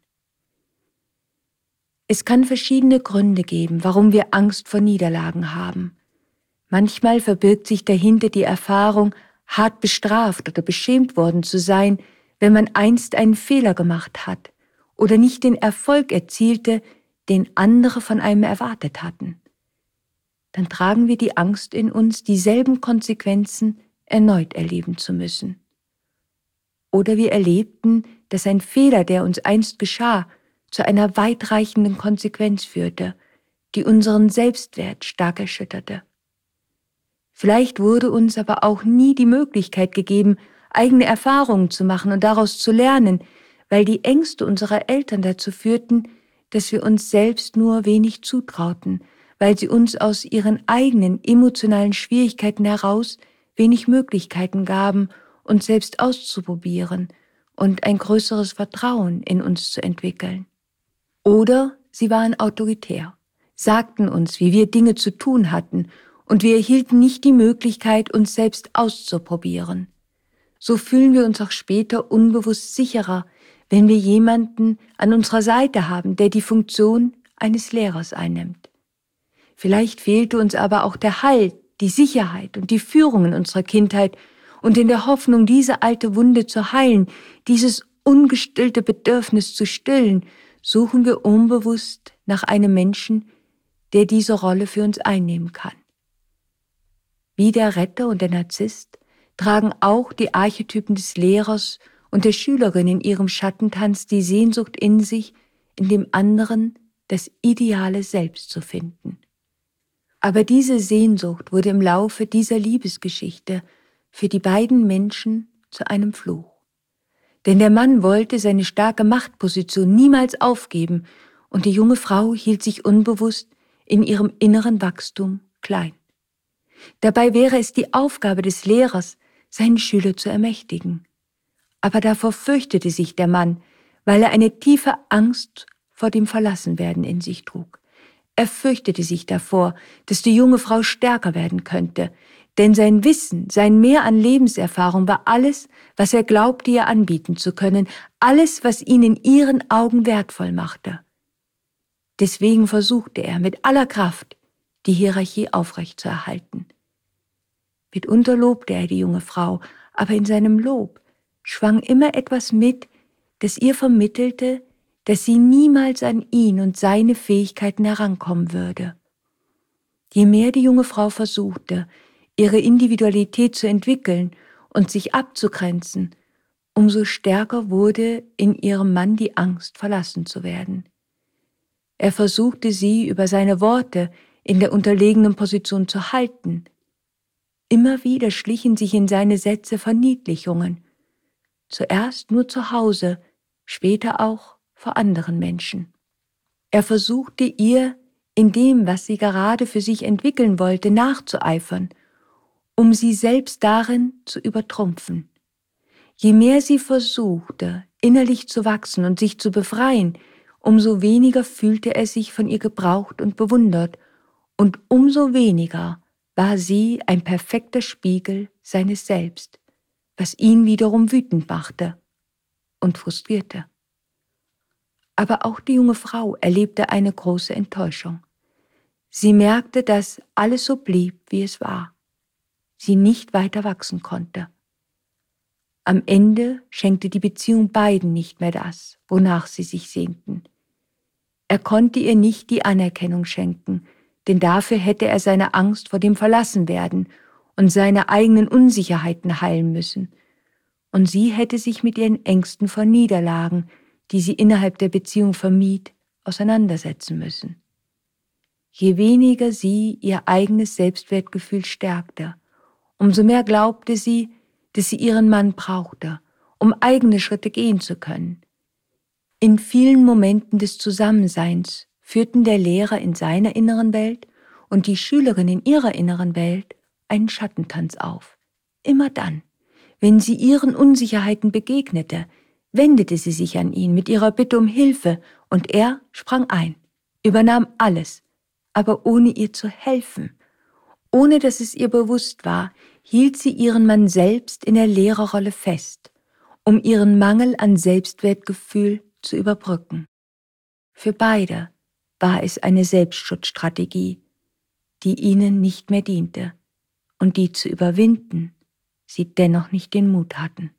Es kann verschiedene Gründe geben, warum wir Angst vor Niederlagen haben. Manchmal verbirgt sich dahinter die Erfahrung, hart bestraft oder beschämt worden zu sein, wenn man einst einen Fehler gemacht hat oder nicht den Erfolg erzielte, den andere von einem erwartet hatten. Dann tragen wir die Angst in uns, dieselben Konsequenzen erneut erleben zu müssen. Oder wir erlebten, dass ein Fehler, der uns einst geschah, zu einer weitreichenden Konsequenz führte, die unseren Selbstwert stark erschütterte. Vielleicht wurde uns aber auch nie die Möglichkeit gegeben, eigene Erfahrungen zu machen und daraus zu lernen, weil die Ängste unserer Eltern dazu führten, dass wir uns selbst nur wenig zutrauten, weil sie uns aus ihren eigenen emotionalen Schwierigkeiten heraus wenig Möglichkeiten gaben, uns selbst auszuprobieren und ein größeres Vertrauen in uns zu entwickeln. Oder sie waren autoritär, sagten uns, wie wir Dinge zu tun hatten, und wir erhielten nicht die Möglichkeit, uns selbst auszuprobieren. So fühlen wir uns auch später unbewusst sicherer, wenn wir jemanden an unserer Seite haben, der die Funktion eines Lehrers einnimmt. Vielleicht fehlte uns aber auch der Halt, die Sicherheit und die Führung in unserer Kindheit, und in der Hoffnung, diese alte Wunde zu heilen, dieses ungestillte Bedürfnis zu stillen, suchen wir unbewusst nach einem Menschen, der diese Rolle für uns einnehmen kann. Wie der Retter und der Narzisst tragen auch die Archetypen des Lehrers und der Schülerin in ihrem Schattentanz die Sehnsucht in sich, in dem anderen das ideale Selbst zu finden. Aber diese Sehnsucht wurde im Laufe dieser Liebesgeschichte für die beiden Menschen zu einem Fluch. denn der Mann wollte seine starke Machtposition niemals aufgeben und die junge Frau hielt sich unbewusst in ihrem inneren Wachstum klein. Dabei wäre es die Aufgabe des Lehrers, seinen Schüler zu ermächtigen. Aber davor fürchtete sich der Mann, weil er eine tiefe Angst vor dem Verlassenwerden in sich trug. Er fürchtete sich davor, dass die junge Frau stärker werden könnte, denn sein Wissen, sein Mehr an Lebenserfahrung war alles, was er glaubte, ihr anbieten zu können, alles, was ihn in ihren Augen wertvoll machte. Deswegen versuchte er mit aller Kraft, die Hierarchie aufrechtzuerhalten. Mitunter lobte er die junge Frau, aber in seinem Lob schwang immer etwas mit, das ihr vermittelte, dass sie niemals an ihn und seine Fähigkeiten herankommen würde. Je mehr die junge Frau versuchte, ihre Individualität zu entwickeln und sich abzugrenzen, umso stärker wurde in ihrem Mann die Angst, verlassen zu werden. Er versuchte sie über seine Worte in der unterlegenen Position zu halten. Immer wieder schlichen sich in seine Sätze Verniedlichungen, zuerst nur zu Hause, später auch vor anderen Menschen. Er versuchte ihr, in dem, was sie gerade für sich entwickeln wollte, nachzueifern, um sie selbst darin zu übertrumpfen. Je mehr sie versuchte, innerlich zu wachsen und sich zu befreien, umso weniger fühlte er sich von ihr gebraucht und bewundert, und umso weniger war sie ein perfekter Spiegel seines Selbst, was ihn wiederum wütend machte und frustrierte. Aber auch die junge Frau erlebte eine große Enttäuschung. Sie merkte, dass alles so blieb, wie es war. Sie nicht weiter wachsen konnte. Am Ende schenkte die Beziehung beiden nicht mehr das, wonach sie sich sehnten. Er konnte ihr nicht die Anerkennung schenken, denn dafür hätte er seine Angst vor dem Verlassenwerden und seine eigenen Unsicherheiten heilen müssen. Und sie hätte sich mit ihren Ängsten vor Niederlagen, die sie innerhalb der Beziehung vermied, auseinandersetzen müssen. Je weniger sie ihr eigenes Selbstwertgefühl stärkte, umso mehr glaubte sie, dass sie ihren Mann brauchte, um eigene Schritte gehen zu können. In vielen Momenten des Zusammenseins führten der Lehrer in seiner inneren Welt und die Schülerin in ihrer inneren Welt einen Schattentanz auf. Immer dann, wenn sie ihren Unsicherheiten begegnete, wendete sie sich an ihn mit ihrer Bitte um Hilfe und er sprang ein, übernahm alles, aber ohne ihr zu helfen. Ohne dass es ihr bewusst war, hielt sie ihren Mann selbst in der Lehrerrolle fest, um ihren Mangel an Selbstwertgefühl zu überbrücken. Für beide war es eine Selbstschutzstrategie, die ihnen nicht mehr diente und die zu überwinden sie dennoch nicht den Mut hatten.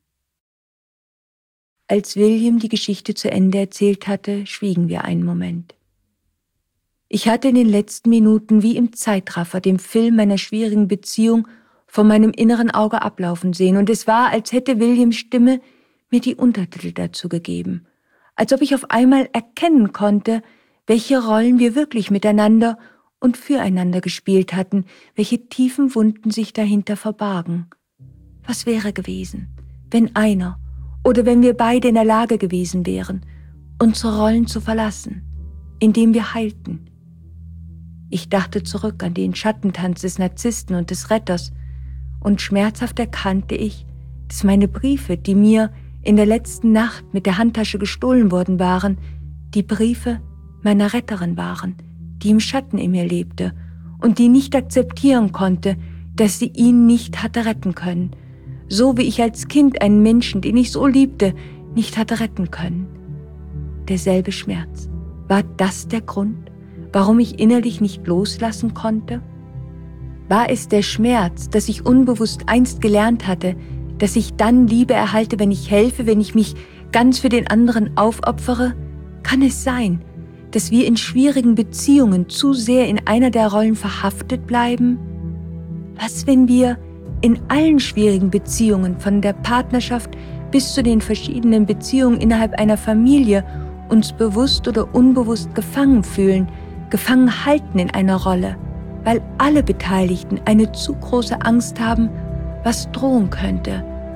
Als William die Geschichte zu Ende erzählt hatte, schwiegen wir einen Moment. Ich hatte in den letzten Minuten wie im Zeitraffer den Film meiner schwierigen Beziehung vor meinem inneren Auge ablaufen sehen, und es war, als hätte Williams Stimme mir die Untertitel dazu gegeben, als ob ich auf einmal erkennen konnte, welche Rollen wir wirklich miteinander und füreinander gespielt hatten, welche tiefen Wunden sich dahinter verbargen. Was wäre gewesen, wenn einer oder wenn wir beide in der Lage gewesen wären, unsere Rollen zu verlassen, indem wir heilten? Ich dachte zurück an den Schattentanz des Narzissten und des Retters, und schmerzhaft erkannte ich, dass meine Briefe, die mir in der letzten Nacht mit der Handtasche gestohlen worden waren, die Briefe meiner Retterin waren, die im Schatten in mir lebte und die nicht akzeptieren konnte, dass sie ihn nicht hatte retten können, so wie ich als Kind einen Menschen, den ich so liebte, nicht hatte retten können. Derselbe Schmerz. War das der Grund, warum ich innerlich nicht loslassen konnte? War es der Schmerz, dass ich unbewusst einst gelernt hatte, dass ich dann Liebe erhalte, wenn ich helfe, wenn ich mich ganz für den anderen aufopfere? Kann es sein, dass wir in schwierigen Beziehungen zu sehr in einer der Rollen verhaftet bleiben? Was, wenn wir in allen schwierigen Beziehungen, von der Partnerschaft bis zu den verschiedenen Beziehungen innerhalb einer Familie, uns bewusst oder unbewusst gefangen fühlen, gefangen halten in einer Rolle, weil alle Beteiligten eine zu große Angst haben, was drohen könnte,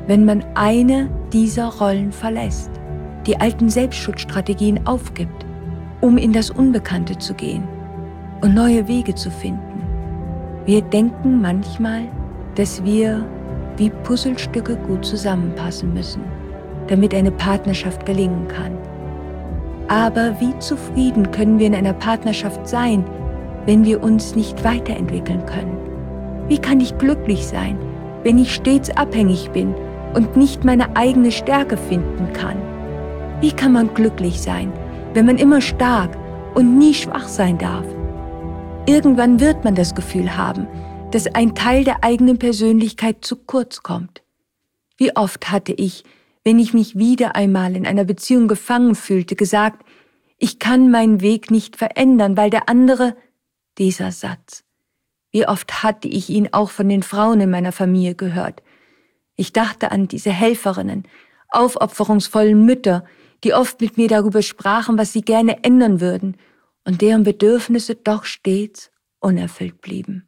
wenn man eine dieser Rollen verlässt, die alten Selbstschutzstrategien aufgibt, um in das Unbekannte zu gehen und neue Wege zu finden. Wir denken manchmal, dass wir wie Puzzlestücke gut zusammenpassen müssen, damit eine Partnerschaft gelingen kann. Aber wie zufrieden können wir in einer Partnerschaft sein, wenn wir uns nicht weiterentwickeln können? Wie kann ich glücklich sein, wenn ich stets abhängig bin und nicht meine eigene Stärke finden kann? Wie kann man glücklich sein, wenn man immer stark und nie schwach sein darf? Irgendwann wird man das Gefühl haben, dass ein Teil der eigenen Persönlichkeit zu kurz kommt. Wie oft hatte ich, wenn ich mich wieder einmal in einer Beziehung gefangen fühlte, gesagt, ich kann meinen Weg nicht verändern, weil der andere, dieser Satz. Wie oft hatte ich ihn auch von den Frauen in meiner Familie gehört. Ich dachte an diese Helferinnen, aufopferungsvollen Mütter, die oft mit mir darüber sprachen, was sie gerne ändern würden und deren Bedürfnisse doch stets unerfüllt blieben.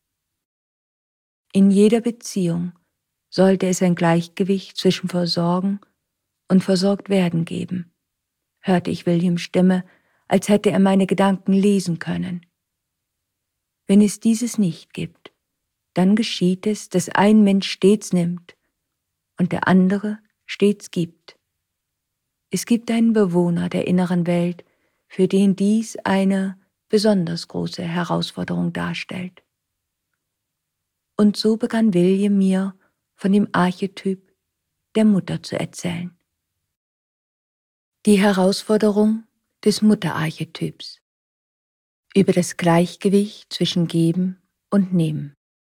In jeder Beziehung sollte es ein Gleichgewicht zwischen Versorgen und versorgt werden geben, hörte ich Williams Stimme, als hätte er meine Gedanken lesen können. Wenn es dieses nicht gibt, dann geschieht es, dass ein Mensch stets nimmt und der andere stets gibt. Es gibt einen Bewohner der inneren Welt, für den dies eine besonders große Herausforderung darstellt. Und so begann William mir von dem Archetyp der Mutter zu erzählen. Die Herausforderung des Mutterarchetyps über das Gleichgewicht zwischen Geben und Nehmen.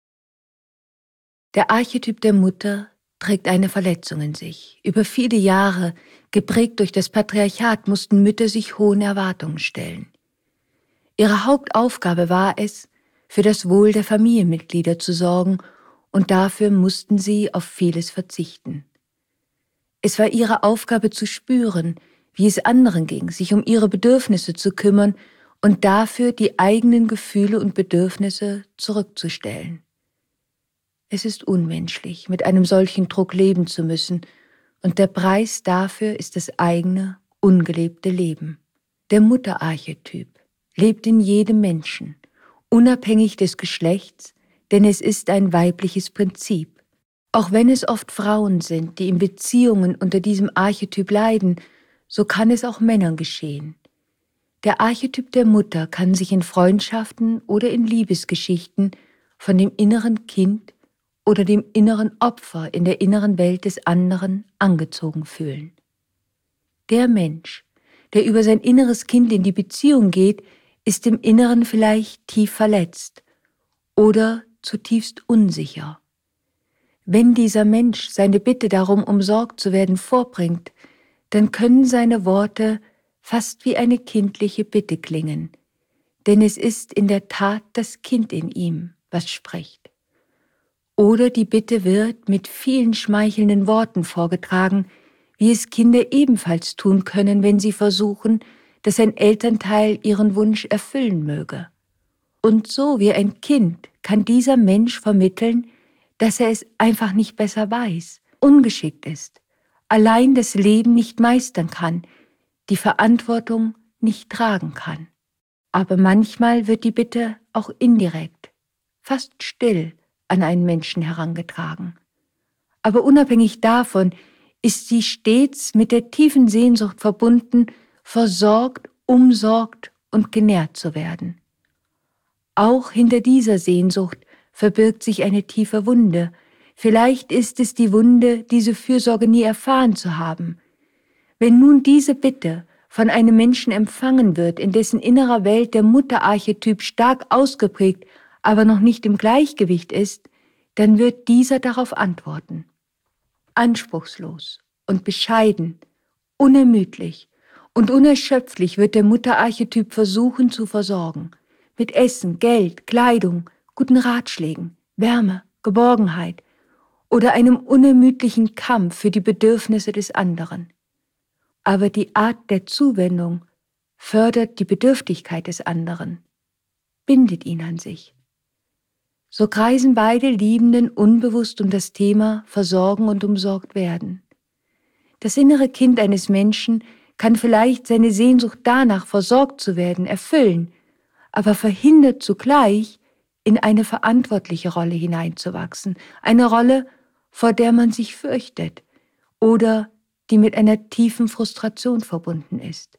Der Archetyp der Mutter trägt eine Verletzung in sich. Über viele Jahre, geprägt durch das Patriarchat, mussten Mütter sich hohen Erwartungen stellen. Ihre Hauptaufgabe war es, für das Wohl der Familienmitglieder zu sorgen, und dafür mussten sie auf vieles verzichten. Es war ihre Aufgabe zu spüren, wie es anderen ging, sich um ihre Bedürfnisse zu kümmern und dafür die eigenen Gefühle und Bedürfnisse zurückzustellen. Es ist unmenschlich, mit einem solchen Druck leben zu müssen, und der Preis dafür ist das eigene, ungelebte Leben. Der Mutterarchetyp lebt in jedem Menschen, unabhängig des Geschlechts, denn es ist ein weibliches Prinzip. Auch wenn es oft Frauen sind, die in Beziehungen unter diesem Archetyp leiden, so kann es auch Männern geschehen. Der Archetyp der Mutter kann sich in Freundschaften oder in Liebesgeschichten von dem inneren Kind oder dem inneren Opfer in der inneren Welt des anderen angezogen fühlen. Der Mensch, der über sein inneres Kind in die Beziehung geht, ist im Inneren vielleicht tief verletzt oder zutiefst unsicher. Wenn dieser Mensch seine Bitte darum, umsorgt zu werden, vorbringt, dann können seine Worte fast wie eine kindliche Bitte klingen, denn es ist in der Tat das Kind in ihm, was spricht. Oder die Bitte wird mit vielen schmeichelnden Worten vorgetragen, wie es Kinder ebenfalls tun können, wenn sie versuchen, dass ein Elternteil ihren Wunsch erfüllen möge. Und so wie ein Kind kann dieser Mensch vermitteln, dass er es einfach nicht besser weiß, ungeschickt ist, allein das Leben nicht meistern kann, die Verantwortung nicht tragen kann. Aber manchmal wird die Bitte auch indirekt, fast still an einen Menschen herangetragen. Aber unabhängig davon ist sie stets mit der tiefen Sehnsucht verbunden, versorgt, umsorgt und genährt zu werden. Auch hinter dieser Sehnsucht verbirgt sich eine tiefe Wunde. Vielleicht ist es die Wunde, diese Fürsorge nie erfahren zu haben. Wenn nun diese Bitte von einem Menschen empfangen wird, in dessen innerer Welt der Mutterarchetyp stark ausgeprägt, aber noch nicht im Gleichgewicht ist, dann wird dieser darauf antworten. Anspruchslos und bescheiden, unermüdlich und unerschöpflich wird der Mutterarchetyp versuchen zu versorgen, mit Essen, Geld, Kleidung, guten Ratschlägen, Wärme, Geborgenheit oder einem unermüdlichen Kampf für die Bedürfnisse des anderen. Aber die Art der Zuwendung fördert die Bedürftigkeit des anderen, bindet ihn an sich. So kreisen beide Liebenden unbewusst um das Thema Versorgen und umsorgt werden. Das innere Kind eines Menschen kann vielleicht seine Sehnsucht danach, versorgt zu werden, erfüllen, aber verhindert zugleich, in eine verantwortliche Rolle hineinzuwachsen, eine Rolle, vor der man sich fürchtet oder die mit einer tiefen Frustration verbunden ist.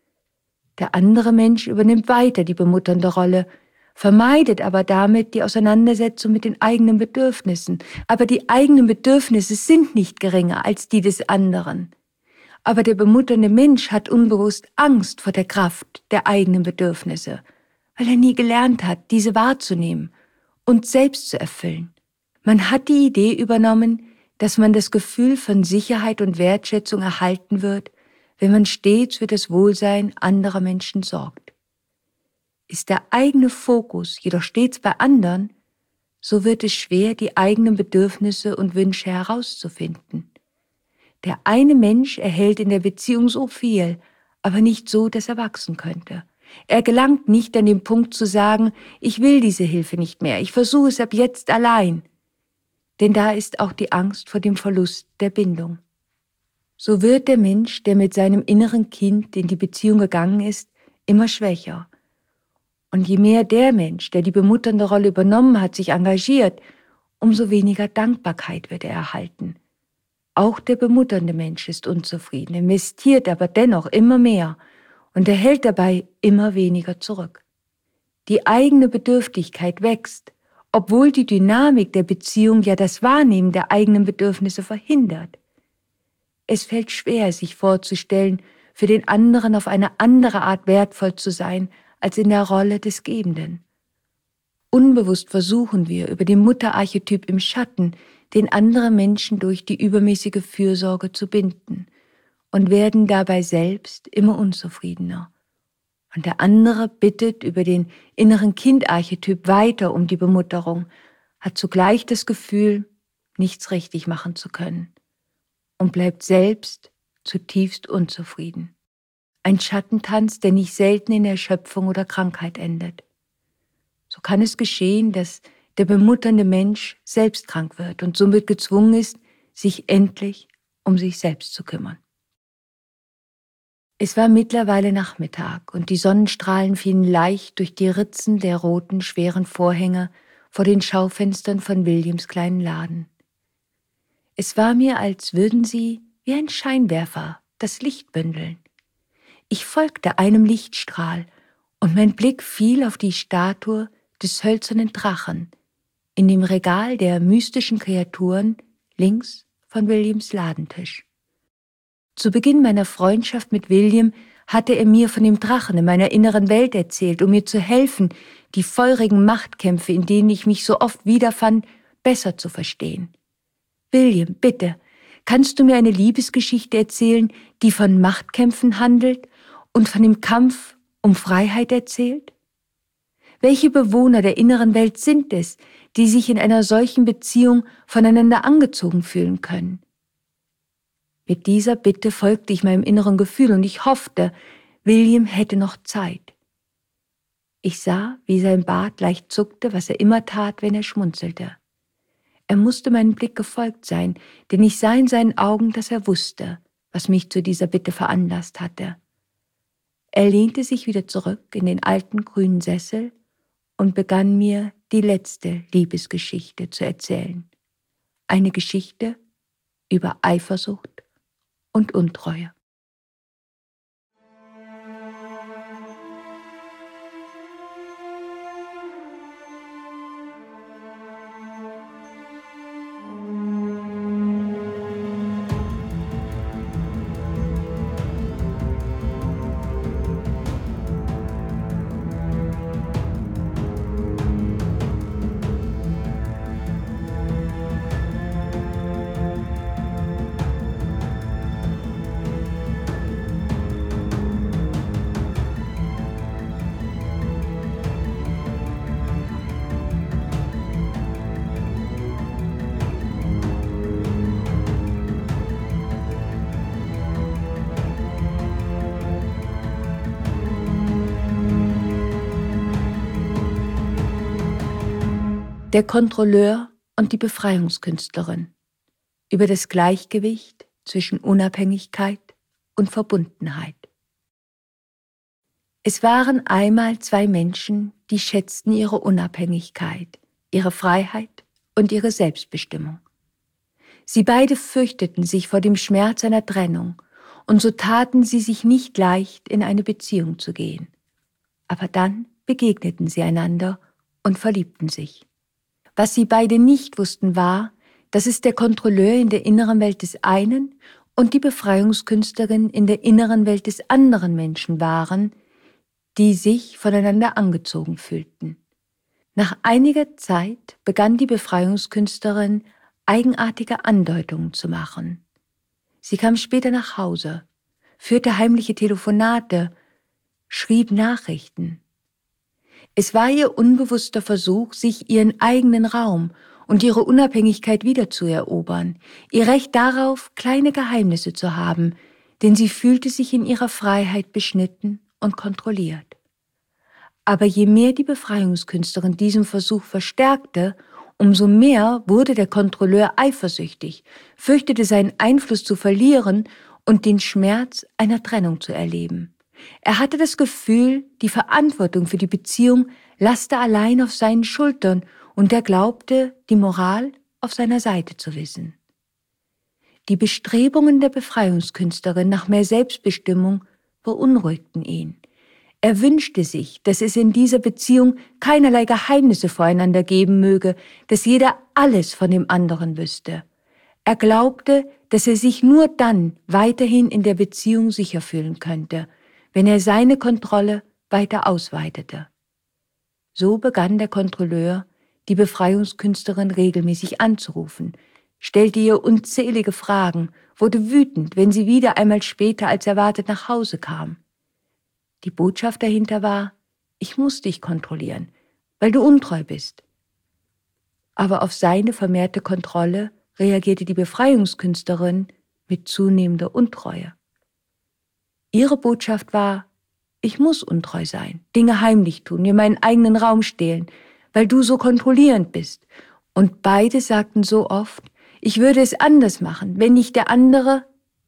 Der andere Mensch übernimmt weiter die bemutternde Rolle, vermeidet aber damit die Auseinandersetzung mit den eigenen Bedürfnissen. Aber die eigenen Bedürfnisse sind nicht geringer als die des anderen. Aber der bemutternde Mensch hat unbewusst Angst vor der Kraft der eigenen Bedürfnisse, weil er nie gelernt hat, diese wahrzunehmen und selbst zu erfüllen. Man hat die Idee übernommen, dass man das Gefühl von Sicherheit und Wertschätzung erhalten wird, wenn man stets für das Wohlsein anderer Menschen sorgt. Ist der eigene Fokus jedoch stets bei anderen, so wird es schwer, die eigenen Bedürfnisse und Wünsche herauszufinden. Der eine Mensch erhält in der Beziehung so viel, aber nicht so, dass er wachsen könnte. Er gelangt nicht an den Punkt zu sagen, ich will diese Hilfe nicht mehr, ich versuche es ab jetzt allein. Denn da ist auch die Angst vor dem Verlust der Bindung. So wird der Mensch, der mit seinem inneren Kind in die Beziehung gegangen ist, immer schwächer. Und je mehr der Mensch, der die bemutternde Rolle übernommen hat, sich engagiert, umso weniger Dankbarkeit wird er erhalten. Auch der bemutternde Mensch ist unzufrieden, investiert aber dennoch immer mehr und erhält dabei immer weniger zurück. Die eigene Bedürftigkeit wächst, obwohl die Dynamik der Beziehung ja das Wahrnehmen der eigenen Bedürfnisse verhindert. Es fällt schwer, sich vorzustellen, für den anderen auf eine andere Art wertvoll zu sein, als in der Rolle des Gebenden. Unbewusst versuchen wir, über den Mutterarchetyp im Schatten, den andere Menschen durch die übermäßige Fürsorge zu binden und werden dabei selbst immer unzufriedener. Und der andere bittet über den inneren Kindarchetyp weiter um die Bemutterung, hat zugleich das Gefühl, nichts richtig machen zu können und bleibt selbst zutiefst unzufrieden. Ein Schattentanz, der nicht selten in Erschöpfung oder Krankheit endet. So kann es geschehen, dass der bemutternde Mensch selbst krank wird und somit gezwungen ist, sich endlich um sich selbst zu kümmern. Es war mittlerweile Nachmittag und die Sonnenstrahlen fielen leicht durch die Ritzen der roten, schweren Vorhänge vor den Schaufenstern von Williams kleinen Laden. Es war mir, als würden sie, wie ein Scheinwerfer, das Licht bündeln. Ich folgte einem Lichtstrahl und mein Blick fiel auf die Statue des hölzernen Drachen in dem Regal der mystischen Kreaturen links von Williams Ladentisch. Zu Beginn meiner Freundschaft mit William hatte er mir von dem Drachen in meiner inneren Welt erzählt, um mir zu helfen, die feurigen Machtkämpfe, in denen ich mich so oft wiederfand, besser zu verstehen. William, bitte, kannst du mir eine Liebesgeschichte erzählen, die von Machtkämpfen handelt und von dem Kampf um Freiheit erzählt? Welche Bewohner der inneren Welt sind es, die sich in einer solchen Beziehung voneinander angezogen fühlen können? Mit dieser Bitte folgte ich meinem inneren Gefühl und ich hoffte, William hätte noch Zeit. Ich sah, wie sein Bart leicht zuckte, was er immer tat, wenn er schmunzelte. Er musste meinem Blick gefolgt sein, denn ich sah in seinen Augen, dass er wusste, was mich zu dieser Bitte veranlasst hatte. Er lehnte sich wieder zurück in den alten grünen Sessel und begann mir die letzte Liebesgeschichte zu erzählen. Eine Geschichte über Eifersucht und Untreue. Der Kontrolleur und die Befreiungskünstlerin über das Gleichgewicht zwischen Unabhängigkeit und Verbundenheit. Es waren einmal zwei Menschen, die schätzten ihre Unabhängigkeit, ihre Freiheit und ihre Selbstbestimmung. Sie beide fürchteten sich vor dem Schmerz einer Trennung, und so taten sie sich nicht leicht, in eine Beziehung zu gehen. Aber dann begegneten sie einander und verliebten sich. Was sie beide nicht wussten war, dass es der Kontrolleur in der inneren Welt des einen und die Befreiungskünstlerin in der inneren Welt des anderen Menschen waren, die sich voneinander angezogen fühlten. Nach einiger Zeit begann die Befreiungskünstlerin eigenartige Andeutungen zu machen. Sie kam später nach Hause, führte heimliche Telefonate, schrieb Nachrichten. Es war ihr unbewusster Versuch, sich ihren eigenen Raum und ihre Unabhängigkeit wiederzuerobern, ihr Recht darauf, kleine Geheimnisse zu haben, denn sie fühlte sich in ihrer Freiheit beschnitten und kontrolliert. Aber je mehr die Befreiungskünstlerin diesen Versuch verstärkte, umso mehr wurde der Kontrolleur eifersüchtig, fürchtete seinen Einfluss zu verlieren und den Schmerz einer Trennung zu erleben. Er hatte das Gefühl, die Verantwortung für die Beziehung laste allein auf seinen Schultern und er glaubte, die Moral auf seiner Seite zu wissen. Die Bestrebungen der Befreiungskünstlerin nach mehr Selbstbestimmung beunruhigten ihn. Er wünschte sich, dass es in dieser Beziehung keinerlei Geheimnisse voreinander geben möge, dass jeder alles von dem anderen wüsste. Er glaubte, dass er sich nur dann weiterhin in der Beziehung sicher fühlen könnte, wenn er seine Kontrolle weiter ausweitete. So begann der Kontrolleur, die Befreiungskünstlerin regelmäßig anzurufen, stellte ihr unzählige Fragen, wurde wütend, wenn sie wieder einmal später als erwartet nach Hause kam. Die Botschaft dahinter war: Ich muss dich kontrollieren, weil du untreu bist. Aber auf seine vermehrte Kontrolle reagierte die Befreiungskünstlerin mit zunehmender Untreue. Ihre Botschaft war: Ich muss untreu sein, Dinge heimlich tun, mir meinen eigenen Raum stehlen, weil du so kontrollierend bist. Und beide sagten so oft: Ich würde es anders machen, wenn nicht der andere.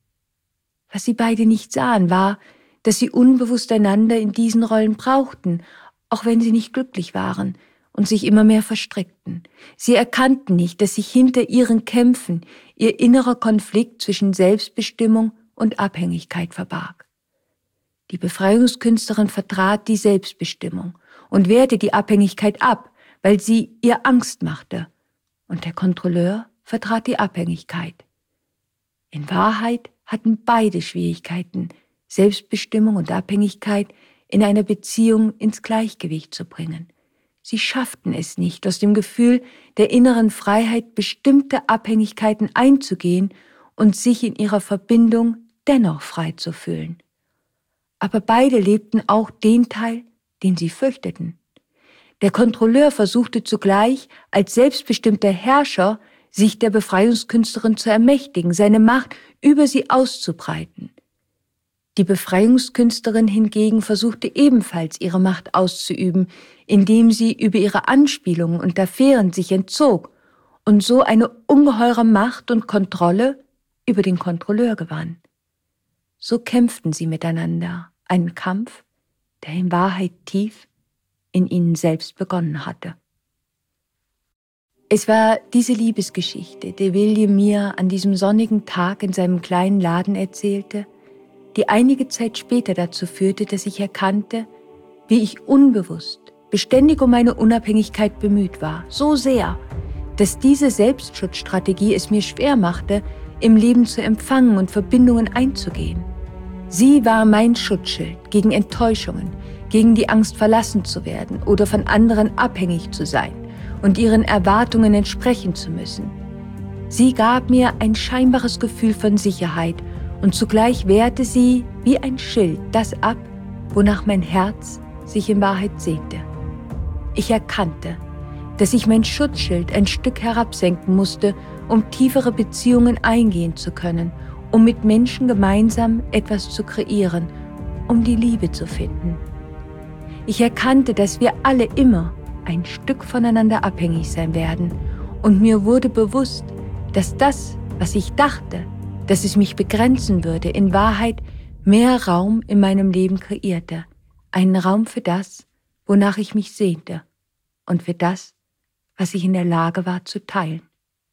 Was sie beide nicht sahen, war, dass sie unbewusst einander in diesen Rollen brauchten, auch wenn sie nicht glücklich waren und sich immer mehr verstrickten. Sie erkannten nicht, dass sich hinter ihren Kämpfen ihr innerer Konflikt zwischen Selbstbestimmung und Abhängigkeit verbarg. Die Befreiungskünstlerin vertrat die Selbstbestimmung und wehrte die Abhängigkeit ab, weil sie ihr Angst machte, und der Kontrolleur vertrat die Abhängigkeit. In Wahrheit hatten beide Schwierigkeiten, Selbstbestimmung und Abhängigkeit in einer Beziehung ins Gleichgewicht zu bringen. Sie schafften es nicht, aus dem Gefühl der inneren Freiheit bestimmte Abhängigkeiten einzugehen und sich in ihrer Verbindung dennoch frei zu fühlen. Aber beide lebten auch den Teil, den sie fürchteten. Der Kontrolleur versuchte zugleich, als selbstbestimmter Herrscher, sich der Befreiungskünstlerin zu ermächtigen, seine Macht über sie auszubreiten. Die Befreiungskünstlerin hingegen versuchte ebenfalls ihre Macht auszuüben, indem sie über ihre Anspielungen und Affären sich entzog und so eine ungeheure Macht und Kontrolle über den Kontrolleur gewann. So kämpften sie miteinander, einen Kampf, der in Wahrheit tief in ihnen selbst begonnen hatte. Es war diese Liebesgeschichte, die William mir an diesem sonnigen Tag in seinem kleinen Laden erzählte, die einige Zeit später dazu führte, dass ich erkannte, wie ich unbewusst, beständig um meine Unabhängigkeit bemüht war, so sehr, dass diese Selbstschutzstrategie es mir schwer machte, im Leben zu empfangen und Verbindungen einzugehen. Sie war mein Schutzschild gegen Enttäuschungen, gegen die Angst, verlassen zu werden oder von anderen abhängig zu sein und ihren Erwartungen entsprechen zu müssen. Sie gab mir ein scheinbares Gefühl von Sicherheit und zugleich wehrte sie wie ein Schild das ab, wonach mein Herz sich in Wahrheit sehnte. Ich erkannte, dass ich mein Schutzschild ein Stück herabsenken musste, um tiefere Beziehungen eingehen zu können, um mit Menschen gemeinsam etwas zu kreieren, um die Liebe zu finden. Ich erkannte, dass wir alle immer ein Stück voneinander abhängig sein werden, und mir wurde bewusst, dass das, was ich dachte, dass es mich begrenzen würde, in Wahrheit mehr Raum in meinem Leben kreierte, einen Raum für das, wonach ich mich sehnte, und für das, was ich in der Lage war zu teilen.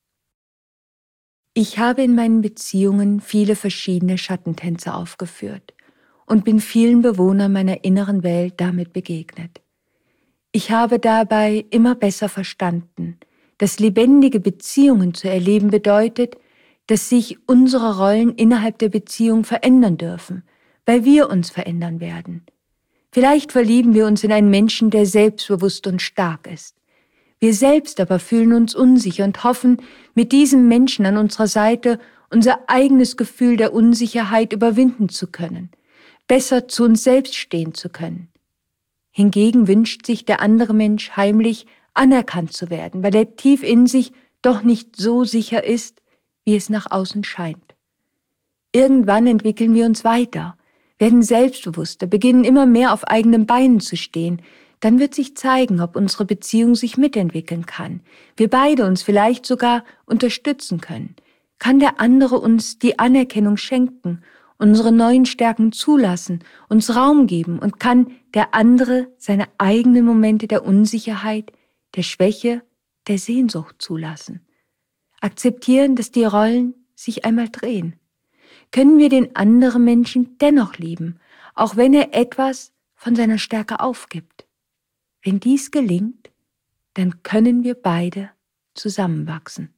Ich habe in meinen Beziehungen viele verschiedene Schattentänze aufgeführt und bin vielen Bewohnern meiner inneren Welt damit begegnet. Ich habe dabei immer besser verstanden, dass lebendige Beziehungen zu erleben bedeutet, dass sich unsere Rollen innerhalb der Beziehung verändern dürfen, weil wir uns verändern werden. Vielleicht verlieben wir uns in einen Menschen, der selbstbewusst und stark ist. Wir selbst aber fühlen uns unsicher und hoffen, mit diesem Menschen an unserer Seite unser eigenes Gefühl der Unsicherheit überwinden zu können, besser zu uns selbst stehen zu können. Hingegen wünscht sich der andere Mensch heimlich, anerkannt zu werden, weil er tief in sich doch nicht so sicher ist, wie es nach außen scheint. Irgendwann entwickeln wir uns weiter, werden selbstbewusster, beginnen immer mehr auf eigenen Beinen zu stehen. Dann wird sich zeigen, ob unsere Beziehung sich mitentwickeln kann, wir beide uns vielleicht sogar unterstützen können. Kann der andere uns die Anerkennung schenken, unsere neuen Stärken zulassen, uns Raum geben, und kann der andere seine eigenen Momente der Unsicherheit, der Schwäche, der Sehnsucht zulassen. Akzeptieren, dass die Rollen sich einmal drehen. Können wir den anderen Menschen dennoch lieben, auch wenn er etwas von seiner Stärke aufgibt? Wenn dies gelingt, dann können wir beide zusammenwachsen.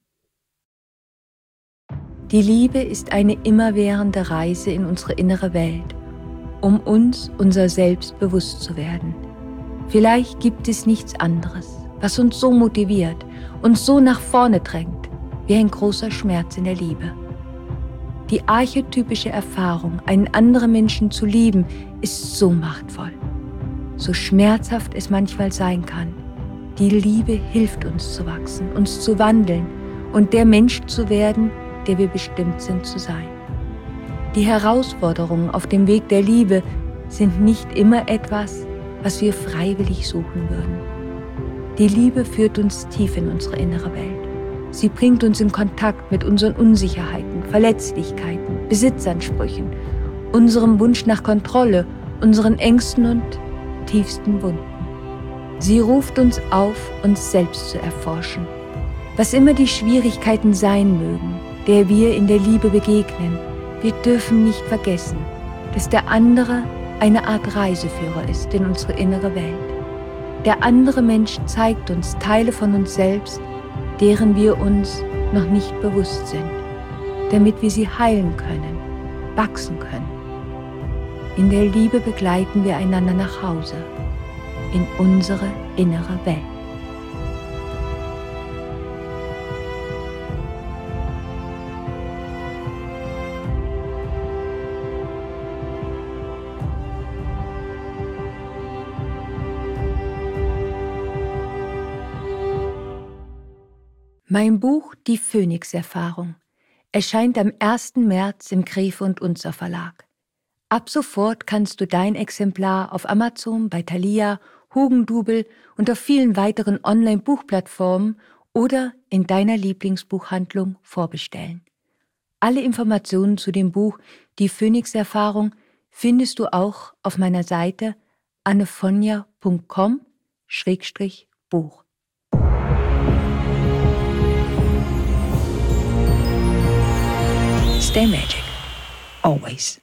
Die Liebe ist eine immerwährende Reise in unsere innere Welt, um uns unser Selbst bewusst zu werden. Vielleicht gibt es nichts anderes, was uns so motiviert, uns so nach vorne drängt, wie ein großer Schmerz in der Liebe. Die archetypische Erfahrung, einen anderen Menschen zu lieben, ist so machtvoll. So schmerzhaft es manchmal sein kann, die Liebe hilft uns zu wachsen, uns zu wandeln und der Mensch zu werden, der wir bestimmt sind zu sein. Die Herausforderungen auf dem Weg der Liebe sind nicht immer etwas, was wir freiwillig suchen würden. Die Liebe führt uns tief in unsere innere Welt. Sie bringt uns in Kontakt mit unseren Unsicherheiten, Verletzlichkeiten, Besitzansprüchen, unserem Wunsch nach Kontrolle, unseren Ängsten und tiefsten Wunden. Sie ruft uns auf, uns selbst zu erforschen. Was immer die Schwierigkeiten sein mögen, der wir in der Liebe begegnen, wir dürfen nicht vergessen, dass der andere eine Art Reiseführer ist in unsere innere Welt. Der andere Mensch zeigt uns Teile von uns selbst, deren wir uns noch nicht bewusst sind, damit wir sie heilen können, wachsen können. In der Liebe begleiten wir einander nach Hause, in unsere innere Welt. Mein Buch »Die Phönix-Erfahrung« erscheint am 1. März im Graefe und Unzer Verlag. Ab sofort kannst du dein Exemplar auf Amazon, bei Thalia, Hugendubel und auf vielen weiteren Online-Buchplattformen oder in deiner Lieblingsbuchhandlung vorbestellen. Alle Informationen zu dem Buch »Die Phönix-Erfahrung« findest du auch auf meiner Seite annefonja.com/Buch. Stay magic. Always.